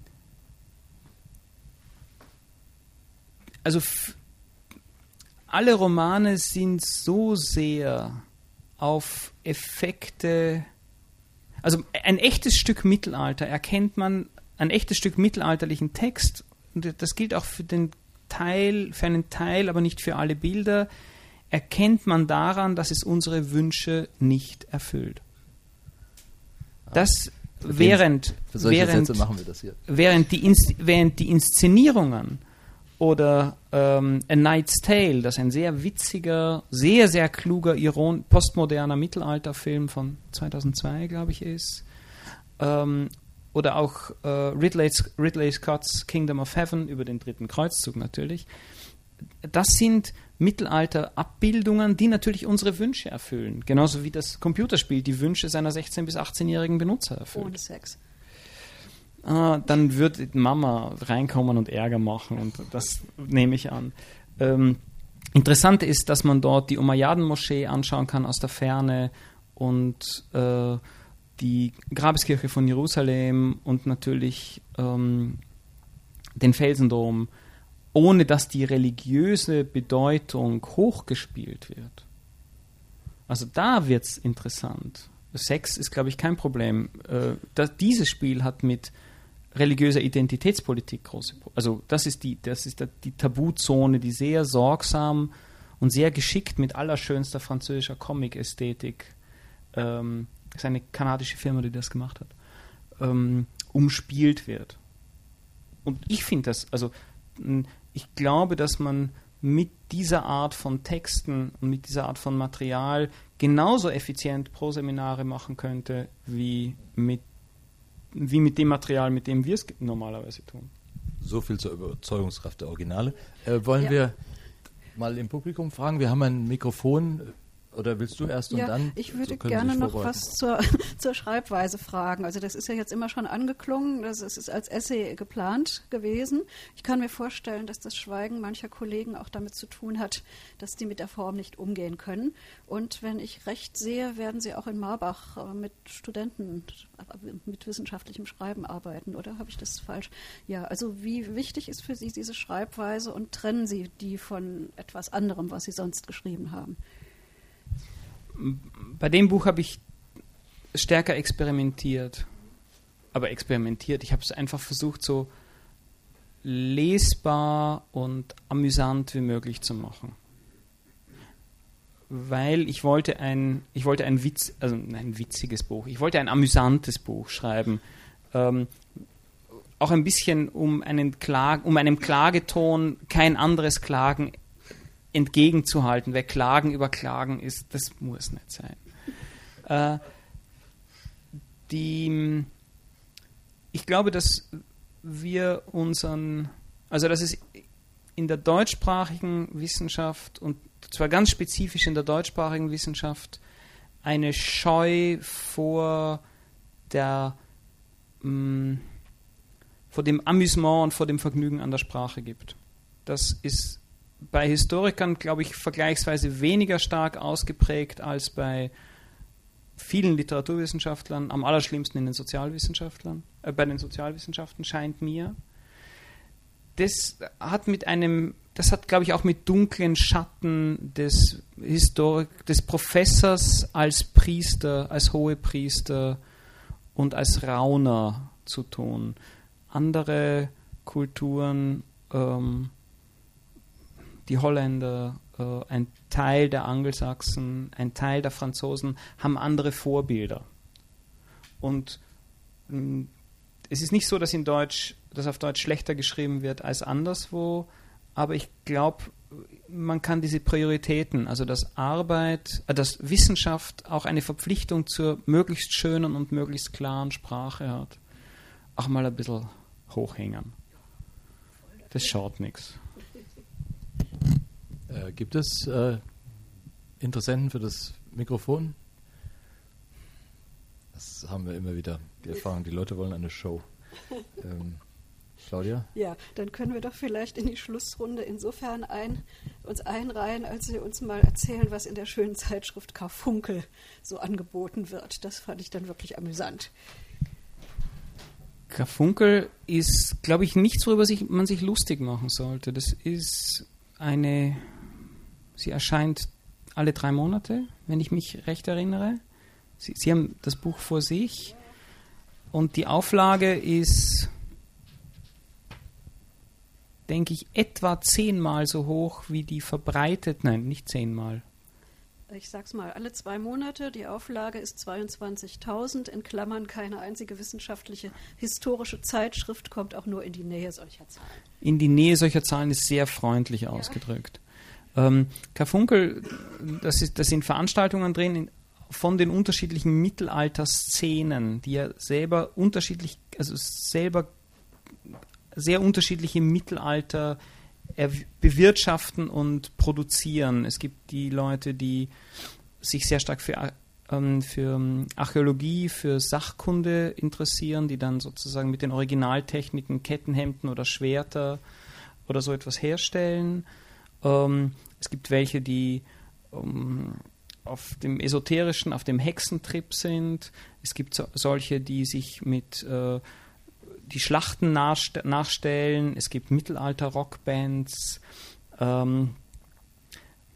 also f- alle Romane sind so sehr auf Effekte, also ein echtes Stück Mittelalter erkennt man, ein echtes Stück mittelalterlichen Text, und das gilt auch für den Teil, für einen Teil, aber nicht für alle Bilder, erkennt man daran, dass es unsere Wünsche nicht erfüllt. Das für während, für solche während, Sätze machen wir das hier. Während die, Ins- während die Inszenierungen oder ähm, A Knight's Tale, das ein sehr witziger, sehr, sehr kluger, iron- postmoderner Mittelalterfilm von zweitausendzwei, glaube ich, ist, ähm, oder auch äh, Ridley, Ridley Scott's Kingdom of Heaven über den dritten Kreuzzug natürlich. Das sind Mittelalter-Abbildungen, die natürlich unsere Wünsche erfüllen. Genauso wie das Computerspiel die Wünsche seiner sechzehn- bis achtzehnjährigen Benutzer erfüllt. Ohne Sex. Ah, dann wird Mama reinkommen und Ärger machen und das nehme ich an. Ähm, interessant ist, dass man dort die Umayyaden-Moschee anschauen kann aus der Ferne und äh, die Grabeskirche von Jerusalem und natürlich ähm, den Felsendom, ohne dass die religiöse Bedeutung hochgespielt wird. Also da wird es interessant. Sex ist, glaube ich, kein Problem. Äh, das, dieses Spiel hat mit religiöser Identitätspolitik große Probleme. Also das ist die, das ist die Tabuzone, die sehr sorgsam und sehr geschickt mit allerschönster französischer Comic-Ästhetik, ähm, das ist eine kanadische Firma, die das gemacht hat, ähm, umspielt wird. Und ich finde das, also ich glaube, dass man mit dieser Art von Texten und mit dieser Art von Material genauso effizient Pro-Seminare machen könnte, wie mit, wie mit dem Material, mit dem wir es normalerweise tun. So viel zur Überzeugungskraft der Originale. Äh, wollen Ja. wir mal im Publikum fragen? Wir haben ein Mikrofon. Oder willst du erst und Ja, dann? ich würde So können gerne Sie sich noch vorbereiten. was zur, zur Schreibweise fragen. Also das ist ja jetzt immer schon angeklungen, das ist, ist als Essay geplant gewesen. Ich kann mir vorstellen, dass das Schweigen mancher Kollegen auch damit zu tun hat, dass die mit der Form nicht umgehen können. Und wenn ich recht sehe, werden Sie auch in Marbach äh, mit Studenten, äh, mit wissenschaftlichem Schreiben arbeiten, oder habe ich das falsch? Ja, also wie wichtig ist für Sie diese Schreibweise und trennen Sie die von etwas anderem, was Sie sonst geschrieben haben? Bei dem Buch habe ich stärker experimentiert. Aber experimentiert, ich habe es einfach versucht, so lesbar und amüsant wie möglich zu machen. Weil ich wollte ein, ich wollte ein Witz, also ein witziges Buch, ich wollte ein amüsantes Buch schreiben. Ähm, auch ein bisschen um einen Klag, um einem Klageton kein anderes Klagen entgegenzuhalten. Wer Klagen über Klagen ist, das muss nicht sein. Äh, die, ich glaube, dass wir unseren, also dass es in der deutschsprachigen Wissenschaft und zwar ganz spezifisch in der deutschsprachigen Wissenschaft eine Scheu vor der mh, vor dem Amüsement und vor dem Vergnügen an der Sprache gibt. Das ist bei Historikern, glaube ich, vergleichsweise weniger stark ausgeprägt als bei vielen Literaturwissenschaftlern, am allerschlimmsten in den Sozialwissenschaftlern, äh, bei den Sozialwissenschaften scheint mir. Das hat mit einem, das hat, glaube ich, auch mit dunklen Schatten des Historik, des Professors als Priester, als Hohepriester und als Rauner zu tun. Andere Kulturen, ähm, die Holländer, äh, ein Teil der Angelsachsen, ein Teil der Franzosen haben andere Vorbilder. Und mh, es ist nicht so, dass in Deutsch, dass auf Deutsch schlechter geschrieben wird als anderswo, aber ich glaube, man kann diese Prioritäten, also dass Arbeit, äh, dass Wissenschaft auch eine Verpflichtung zur möglichst schönen und möglichst klaren Sprache hat, auch mal ein bisschen hochhängen. Das schaut nichts. Äh, gibt es äh, Interessenten für das Mikrofon? Das haben wir immer wieder, die Erfahrung, die Leute wollen eine Show. Ähm, Claudia? Ja, dann können wir doch vielleicht in die Schlussrunde insofern ein, uns einreihen, als Sie uns mal erzählen, was in der schönen Zeitschrift Karfunkel so angeboten wird. Das fand ich dann wirklich amüsant. Karfunkel ist, glaube ich, nichts, worüber sich, man sich lustig machen sollte. Das ist eine, sie erscheint alle drei Monate, wenn ich mich recht erinnere. Sie, sie haben das Buch vor sich und die Auflage ist, denke ich, etwa zehnmal so hoch wie die verbreitet, nein, nicht zehnmal. Ich sag's mal, alle zwei Monate, die Auflage ist zweiundzwanzigtausend, in Klammern keine einzige wissenschaftliche historische Zeitschrift kommt auch nur in die Nähe solcher Zahlen. In die Nähe solcher Zahlen ist sehr freundlich ja. ausgedrückt. Ähm, Karfunkel, das, ist, das sind Veranstaltungen drin in, von den unterschiedlichen Mittelalterszenen, die ja selber unterschiedlich, also selber sehr unterschiedliche Mittelalter bewirtschaften und produzieren. Es gibt die Leute, die sich sehr stark für, ähm, für Archäologie, für Sachkunde interessieren, die dann sozusagen mit den Originaltechniken Kettenhemden oder Schwerter oder so etwas herstellen. Ähm, es gibt welche, die ähm, auf dem esoterischen, auf dem Hexentrip sind. Es gibt so, solche, die sich mit äh, die Schlachten nachst- nachstellen, es gibt Mittelalter-Rockbands, ähm,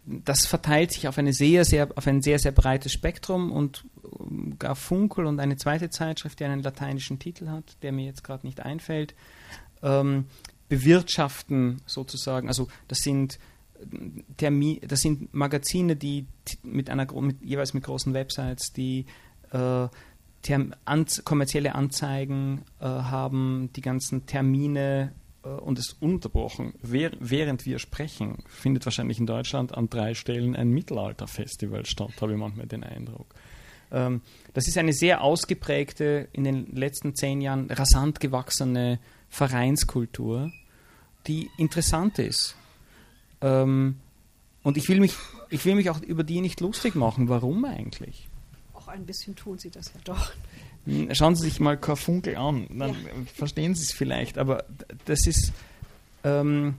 das verteilt sich auf, eine sehr, sehr, auf ein sehr, sehr breites Spektrum und Garfunkel und eine zweite Zeitschrift, die einen lateinischen Titel hat, der mir jetzt gerade nicht einfällt, ähm, bewirtschaften sozusagen, also das sind Termi das sind Magazine, die mit einer mit, jeweils mit großen Websites, die äh, an, kommerzielle Anzeigen äh, haben, die ganzen Termine äh, und es unterbrochen, Währ, während wir sprechen, findet wahrscheinlich in Deutschland an drei Stellen ein Mittelalterfestival statt, habe ich manchmal den Eindruck. Ähm, das ist eine sehr ausgeprägte, in den letzten zehn Jahren rasant gewachsene Vereinskultur, die interessant ist. Ähm, und ich will mich, ich will mich auch über die nicht lustig machen. Warum eigentlich? Auch ein bisschen tun sie das ja doch. Schauen Sie sich mal Karfunkel an, dann ja. verstehen Sie es vielleicht. Aber das ist, ähm,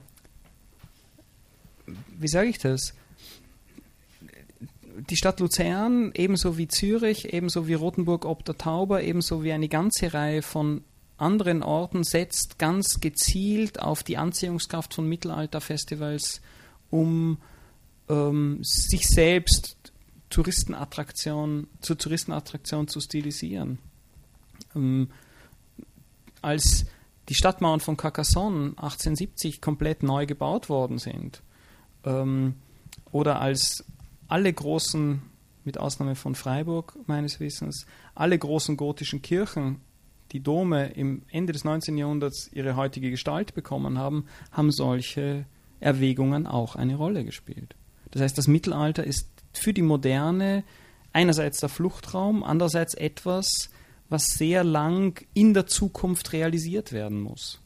wie sage ich das? Die Stadt Luzern, ebenso wie Zürich, ebenso wie Rothenburg ob der Tauber, ebenso wie eine ganze Reihe von anderen Orten setzt ganz gezielt auf die Anziehungskraft von Mittelalterfestivals, um ähm, sich selbst Touristenattraktion, zur Touristenattraktion zu stilisieren. Ähm, als die Stadtmauern von Carcassonne achtzehnhundertsiebzig komplett neu gebaut worden sind, ähm, oder als alle großen, mit Ausnahme von Freiburg meines Wissens, alle großen gotischen Kirchen, die Dome im Ende des neunzehnten Jahrhunderts ihre heutige Gestalt bekommen haben, haben solche Erwägungen auch eine Rolle gespielt. Das heißt, das Mittelalter ist für die Moderne einerseits der Fluchtraum, andererseits etwas, was sehr lang in der Zukunft realisiert werden muss.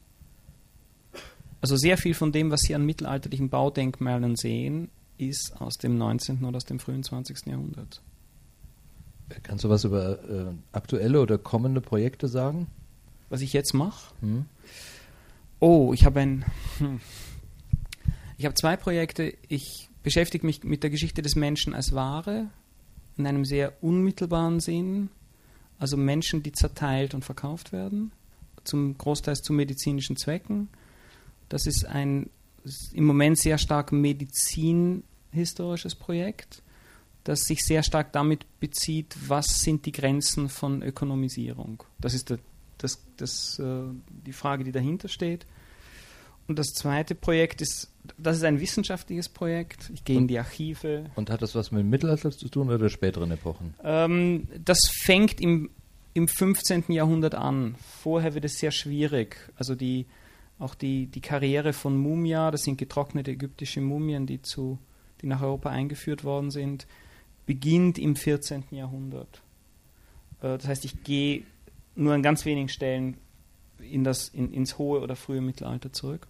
Also sehr viel von dem, was Sie an mittelalterlichen Baudenkmälern sehen, ist aus dem neunzehnten oder aus dem frühen zwanzigsten Jahrhundert. Kannst du was über äh, aktuelle oder kommende Projekte sagen? Was ich jetzt mache? Hm. Oh, ich habe ein... Hm. Ich habe zwei Projekte. Ich beschäftige mich mit der Geschichte des Menschen als Ware in einem sehr unmittelbaren Sinn. Also Menschen, die zerteilt und verkauft werden, zum Großteil zu medizinischen Zwecken. Das ist ein im Moment sehr stark medizinhistorisches Projekt, das sich sehr stark damit bezieht, was sind die Grenzen von Ökonomisierung. Das ist der, das, das, äh, die Frage, die dahinter steht. Und das zweite Projekt ist, das ist ein wissenschaftliches Projekt. Ich gehe in die Archive. Und hat das was mit dem Mittelalter zu tun oder späteren Epochen? Ähm, das fängt im, im fünfzehnten Jahrhundert an. Vorher wird es sehr schwierig. Also die, auch die, die Karriere von Mumia, das sind getrocknete ägyptische Mumien, die, zu, die nach Europa eingeführt worden sind, beginnt im vierzehnten Jahrhundert. Äh, das heißt, ich gehe nur an ganz wenigen Stellen in das, in, ins hohe oder frühe Mittelalter zurück.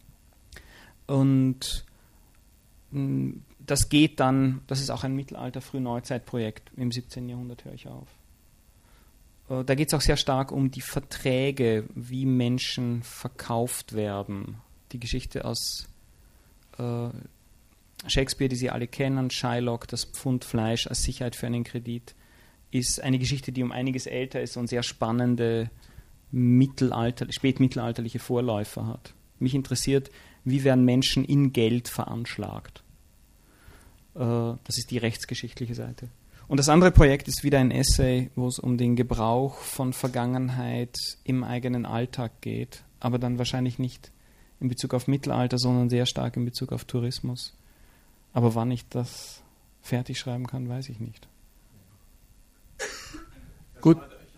Und mh, das geht dann, das ist auch ein Mittelalter-Frühneuzeit-Projekt, im siebzehnten Jahrhundert höre ich auf. Äh, da geht es auch sehr stark um die Verträge, wie Menschen verkauft werden. Die Geschichte aus äh, Shakespeare, die Sie alle kennen, Shylock, das Pfund Fleisch als Sicherheit für einen Kredit, ist eine Geschichte, die um einiges älter ist und sehr spannende Mittelalter, spätmittelalterliche Vorläufer hat. Mich interessiert, wie werden Menschen in Geld veranschlagt. Äh, das ist die rechtsgeschichtliche Seite. Und das andere Projekt ist wieder ein Essay, wo es um den Gebrauch von Vergangenheit im eigenen Alltag geht, aber dann wahrscheinlich nicht in Bezug auf Mittelalter, sondern sehr stark in Bezug auf Tourismus. Aber wann ich das fertig schreiben kann, weiß ich nicht. Gut.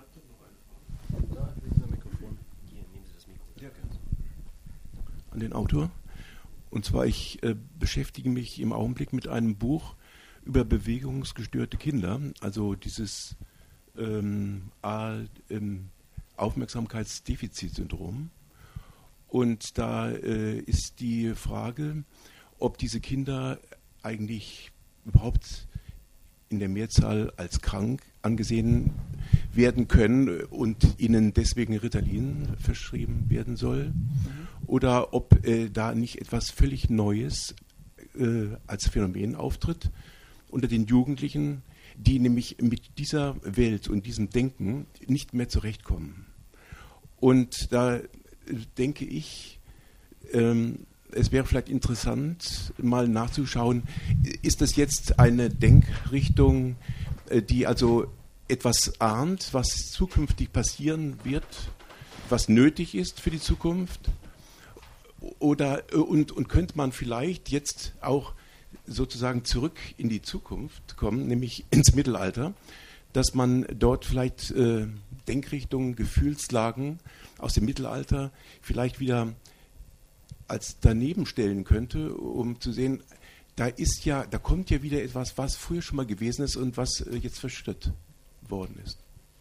An den Autor. Und zwar, ich äh, beschäftige mich im Augenblick mit einem Buch über bewegungsgestörte Kinder, also dieses ähm, A, ähm, Aufmerksamkeitsdefizitsyndrom. Und da äh, ist die Frage, ob diese Kinder eigentlich überhaupt in der Mehrzahl als krank angesehen werden können und ihnen deswegen Ritalin verschrieben werden soll, mhm. oder ob äh, da nicht etwas völlig Neues äh, als Phänomen auftritt unter den Jugendlichen, die nämlich mit dieser Welt und diesem Denken nicht mehr zurechtkommen. Und da äh, denke ich, ähm, es wäre vielleicht interessant, mal nachzuschauen, ist das jetzt eine Denkrichtung, die also etwas ahnt, was zukünftig passieren wird, was nötig ist für die Zukunft? Oder, und, und könnte man vielleicht jetzt auch sozusagen zurück in die Zukunft kommen, nämlich ins Mittelalter, dass man dort vielleicht äh, Denkrichtungen, Gefühlslagen aus dem Mittelalter vielleicht wieder als daneben stellen könnte, um zu sehen, da ist ja, da kommt ja wieder etwas, was früher schon mal gewesen ist und was äh, jetzt verschüttet worden ist.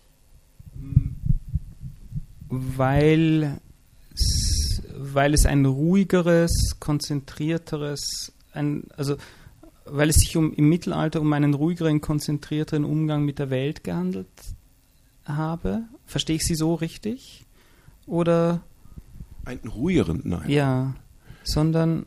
Weil es, weil es ein ruhigeres, konzentrierteres, ein, also weil es sich um, im Mittelalter um einen ruhigeren, konzentrierteren Umgang mit der Welt gehandelt habe. Verstehe ich Sie so richtig? Oder? Einen ruhigeren, nein. Ja, sondern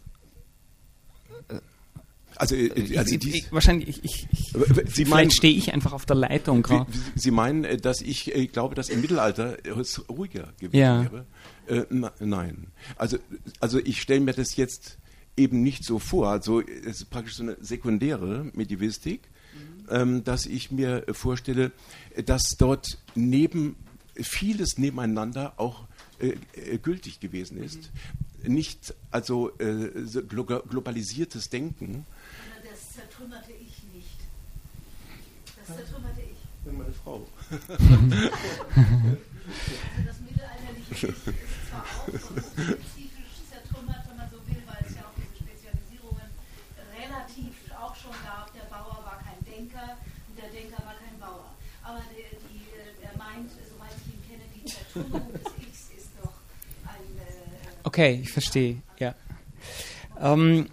Also, äh, also ich, dies, ich, wahrscheinlich, ich, ich, Sie vielleicht meinen, stehe ich einfach auf der Leitung gerade. Sie meinen, dass ich äh, glaube, dass im Mittelalter es ruhiger gewesen Ja. wäre? Äh, na, nein. Also, also ich stelle mir das jetzt eben nicht so vor. Also es ist praktisch so eine sekundäre Medievistik, mhm. ähm, dass ich mir vorstelle, dass dort neben vieles nebeneinander auch äh, äh, gültig gewesen ist. Mhm. Nicht also äh, so glo- globalisiertes Denken. Das zertrümmerte ich nicht. Das zertrümmerte ich. Ja, meine Frau. Also das Mittelalterliche ist, ist zwar auch so spezifisch zertrümmert, wenn man so will, weil es ja auch diese Spezialisierungen relativ auch schon gab. Der Bauer war kein Denker und der Denker war kein Bauer. Aber die, die, er meint, soweit ich ihn kenne, die Zertrümmerung des Ichs ist doch ein... Äh, Okay, ich verstehe, ja. Ähm,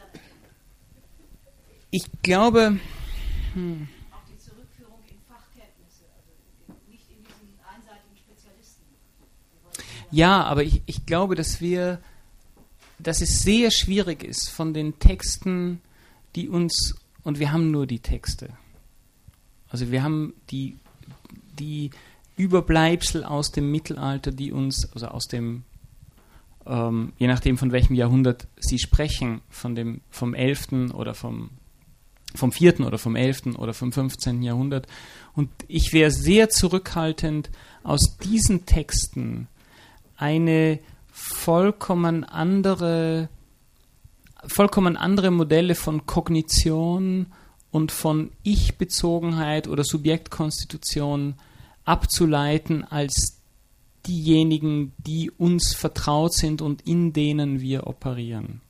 ich glaube... Hm. auch die Zurückführung in Fachkenntnisse, also nicht in diesen einseitigen Spezialisten. Ja, aber ich, ich glaube, dass wir, dass es sehr schwierig ist von den Texten, die uns, und wir haben nur die Texte. Also wir haben die, die Überbleibsel aus dem Mittelalter, die uns, also aus dem, ähm, je nachdem von welchem Jahrhundert Sie sprechen, von dem, vom elften oder vom vom vierten oder vom elften oder vom fünfzehnten Jahrhundert. Und ich wäre sehr zurückhaltend, aus diesen Texten eine vollkommen andere, vollkommen andere Modelle von Kognition und von Ich-Bezogenheit oder Subjektkonstitution abzuleiten als diejenigen, die uns vertraut sind und in denen wir operieren.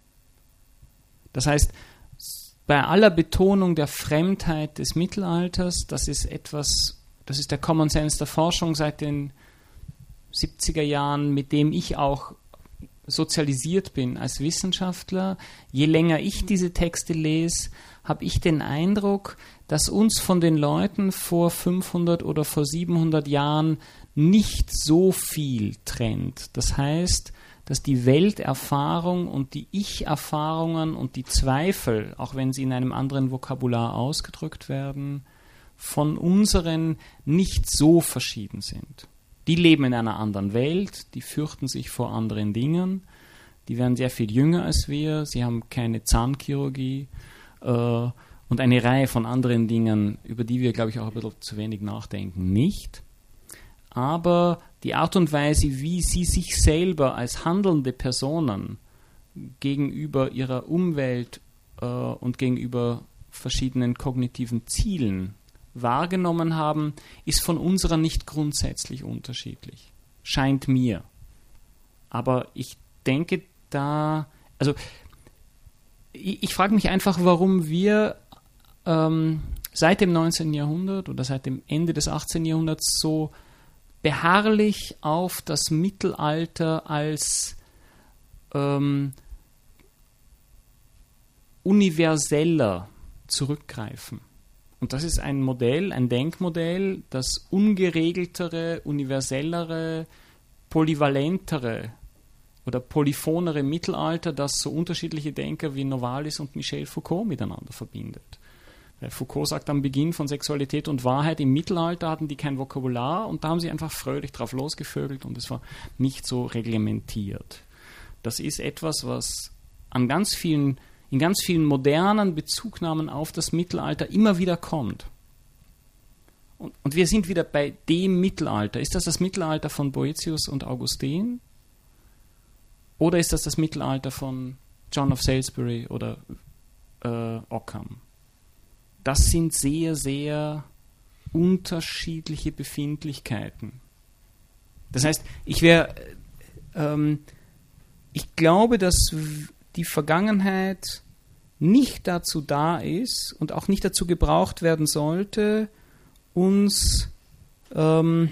Das heißt, bei aller Betonung der Fremdheit des Mittelalters, das ist etwas, das ist der Common Sense der Forschung seit den siebziger Jahren, mit dem ich auch sozialisiert bin als Wissenschaftler. Je länger ich diese Texte lese, habe ich den Eindruck, dass uns von den Leuten vor fünfhundert oder vor siebenhundert Jahren nicht so viel trennt. Das heißt, dass die Welterfahrung und die Ich-Erfahrungen und die Zweifel, auch wenn sie in einem anderen Vokabular ausgedrückt werden, von unseren nicht so verschieden sind. Die leben in einer anderen Welt, die fürchten sich vor anderen Dingen, die werden sehr viel jünger als wir, sie haben keine Zahnchirurgie äh, und eine Reihe von anderen Dingen, über die wir, glaube ich, auch ein bisschen zu wenig nachdenken, nicht. Aber die Art und Weise, wie sie sich selber als handelnde Personen gegenüber ihrer Umwelt äh, und gegenüber verschiedenen kognitiven Zielen wahrgenommen haben, ist von unserer nicht grundsätzlich unterschiedlich. Scheint mir. Aber ich denke da, also ich, ich frage mich einfach, warum wir ähm, seit dem neunzehnten Jahrhundert oder seit dem Ende des achtzehnten Jahrhunderts so beharrlich auf das Mittelalter als ähm, universeller zurückgreifen. Und das ist ein Modell, ein Denkmodell, das ungeregeltere, universellere, polyvalentere oder polyphonere Mittelalter, das so unterschiedliche Denker wie Novalis und Michel Foucault miteinander verbindet. Foucault sagt am Beginn von Sexualität und Wahrheit, im Mittelalter hatten die kein Vokabular und da haben sie einfach fröhlich drauf losgevögelt und es war nicht so reglementiert. Das ist etwas, was an ganz vielen, in ganz vielen modernen Bezugnahmen auf das Mittelalter immer wieder kommt. Und, und wir sind wieder bei dem Mittelalter. Ist das das Mittelalter von Boëthius und Augustin? Oder ist das das Mittelalter von John of Salisbury oder äh, Ockham? Das sind sehr, sehr unterschiedliche Befindlichkeiten. Das heißt, ich wäre, ähm, ich glaube, dass die Vergangenheit nicht dazu da ist und auch nicht dazu gebraucht werden sollte, uns ähm,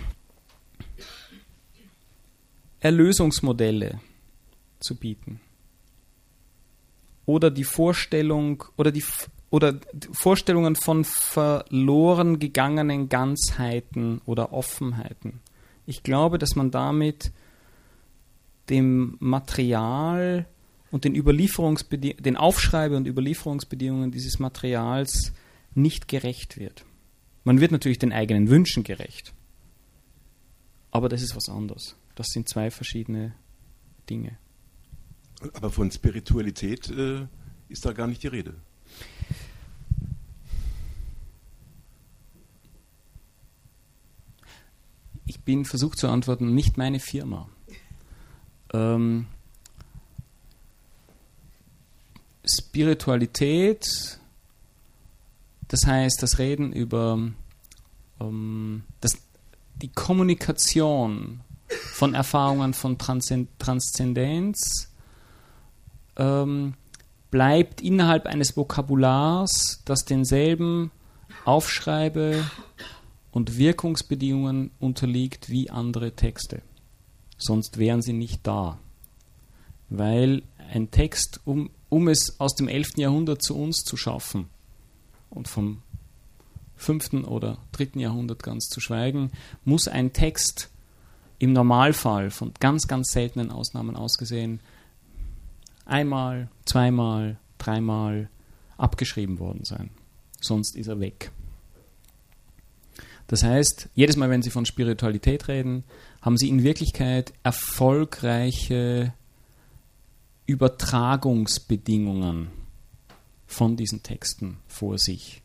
Erlösungsmodelle zu bieten. Oder die Vorstellung oder die oder Vorstellungen von verloren gegangenen Ganzheiten oder Offenheiten. Ich glaube, dass man damit dem Material und den Überlieferungsbedingungen, den Aufschreibe- und Überlieferungsbedingungen dieses Materials nicht gerecht wird. Man wird natürlich den eigenen Wünschen gerecht. Aber das ist was anderes. Das sind zwei verschiedene Dinge. Aber von Spiritualität äh, ist da gar nicht die Rede. Ich bin versucht zu antworten, nicht meine Firma. Ähm, Spiritualität, das heißt das Reden über ähm, das, die Kommunikation von Erfahrungen von Transzend- Transzendenz ähm, bleibt innerhalb eines Vokabulars, das denselben Aufschreibe- und Wirkungsbedingungen unterliegt wie andere Texte. Sonst wären sie nicht da. Weil ein Text, um, um es aus dem elften Jahrhundert zu uns zu schaffen und vom fünften oder dritten Jahrhundert ganz zu schweigen, muss ein Text im Normalfall, von ganz, ganz seltenen Ausnahmen ausgesehen, einmal, zweimal, dreimal abgeschrieben worden sein. Sonst ist er weg. Das heißt, jedes Mal, wenn Sie von Spiritualität reden, haben Sie in Wirklichkeit erfolgreiche Übertragungsbedingungen von diesen Texten vor sich.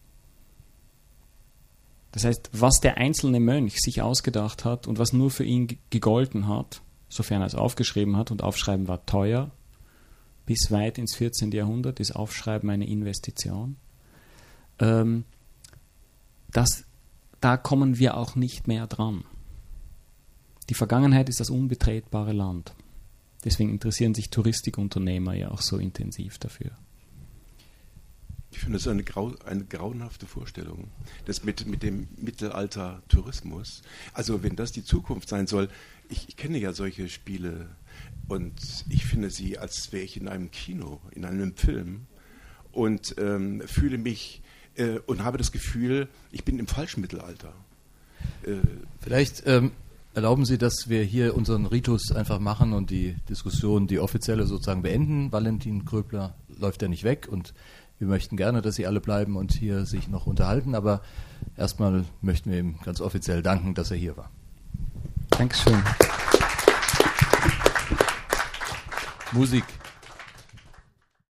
Das heißt, was der einzelne Mönch sich ausgedacht hat und was nur für ihn gegolten hat, sofern er es aufgeschrieben hat, und Aufschreiben war teuer, bis weit ins vierzehnten Jahrhundert ist Aufschreiben eine Investition, ähm, das da kommen wir auch nicht mehr dran. Die Vergangenheit ist das unbetretbare Land. Deswegen interessieren sich Touristikunternehmer ja auch so intensiv dafür. Ich finde das eine, grau, eine grauenhafte Vorstellung. Das mit, mit dem Mittelalter-Tourismus. Also wenn das die Zukunft sein soll, ich, ich kenne ja solche Spiele und ich finde sie, als wäre ich in einem Kino, in einem Film und ähm, fühle mich Äh, und habe das Gefühl, ich bin im falschen Mittelalter. Äh, Vielleicht ähm, erlauben Sie, dass wir hier unseren Ritus einfach machen und die Diskussion, die offizielle sozusagen beenden. Valentin Gröbler läuft ja nicht weg und wir möchten gerne, dass Sie alle bleiben und hier sich noch unterhalten, aber erstmal möchten wir ihm ganz offiziell danken, dass er hier war. Dankeschön. Musik.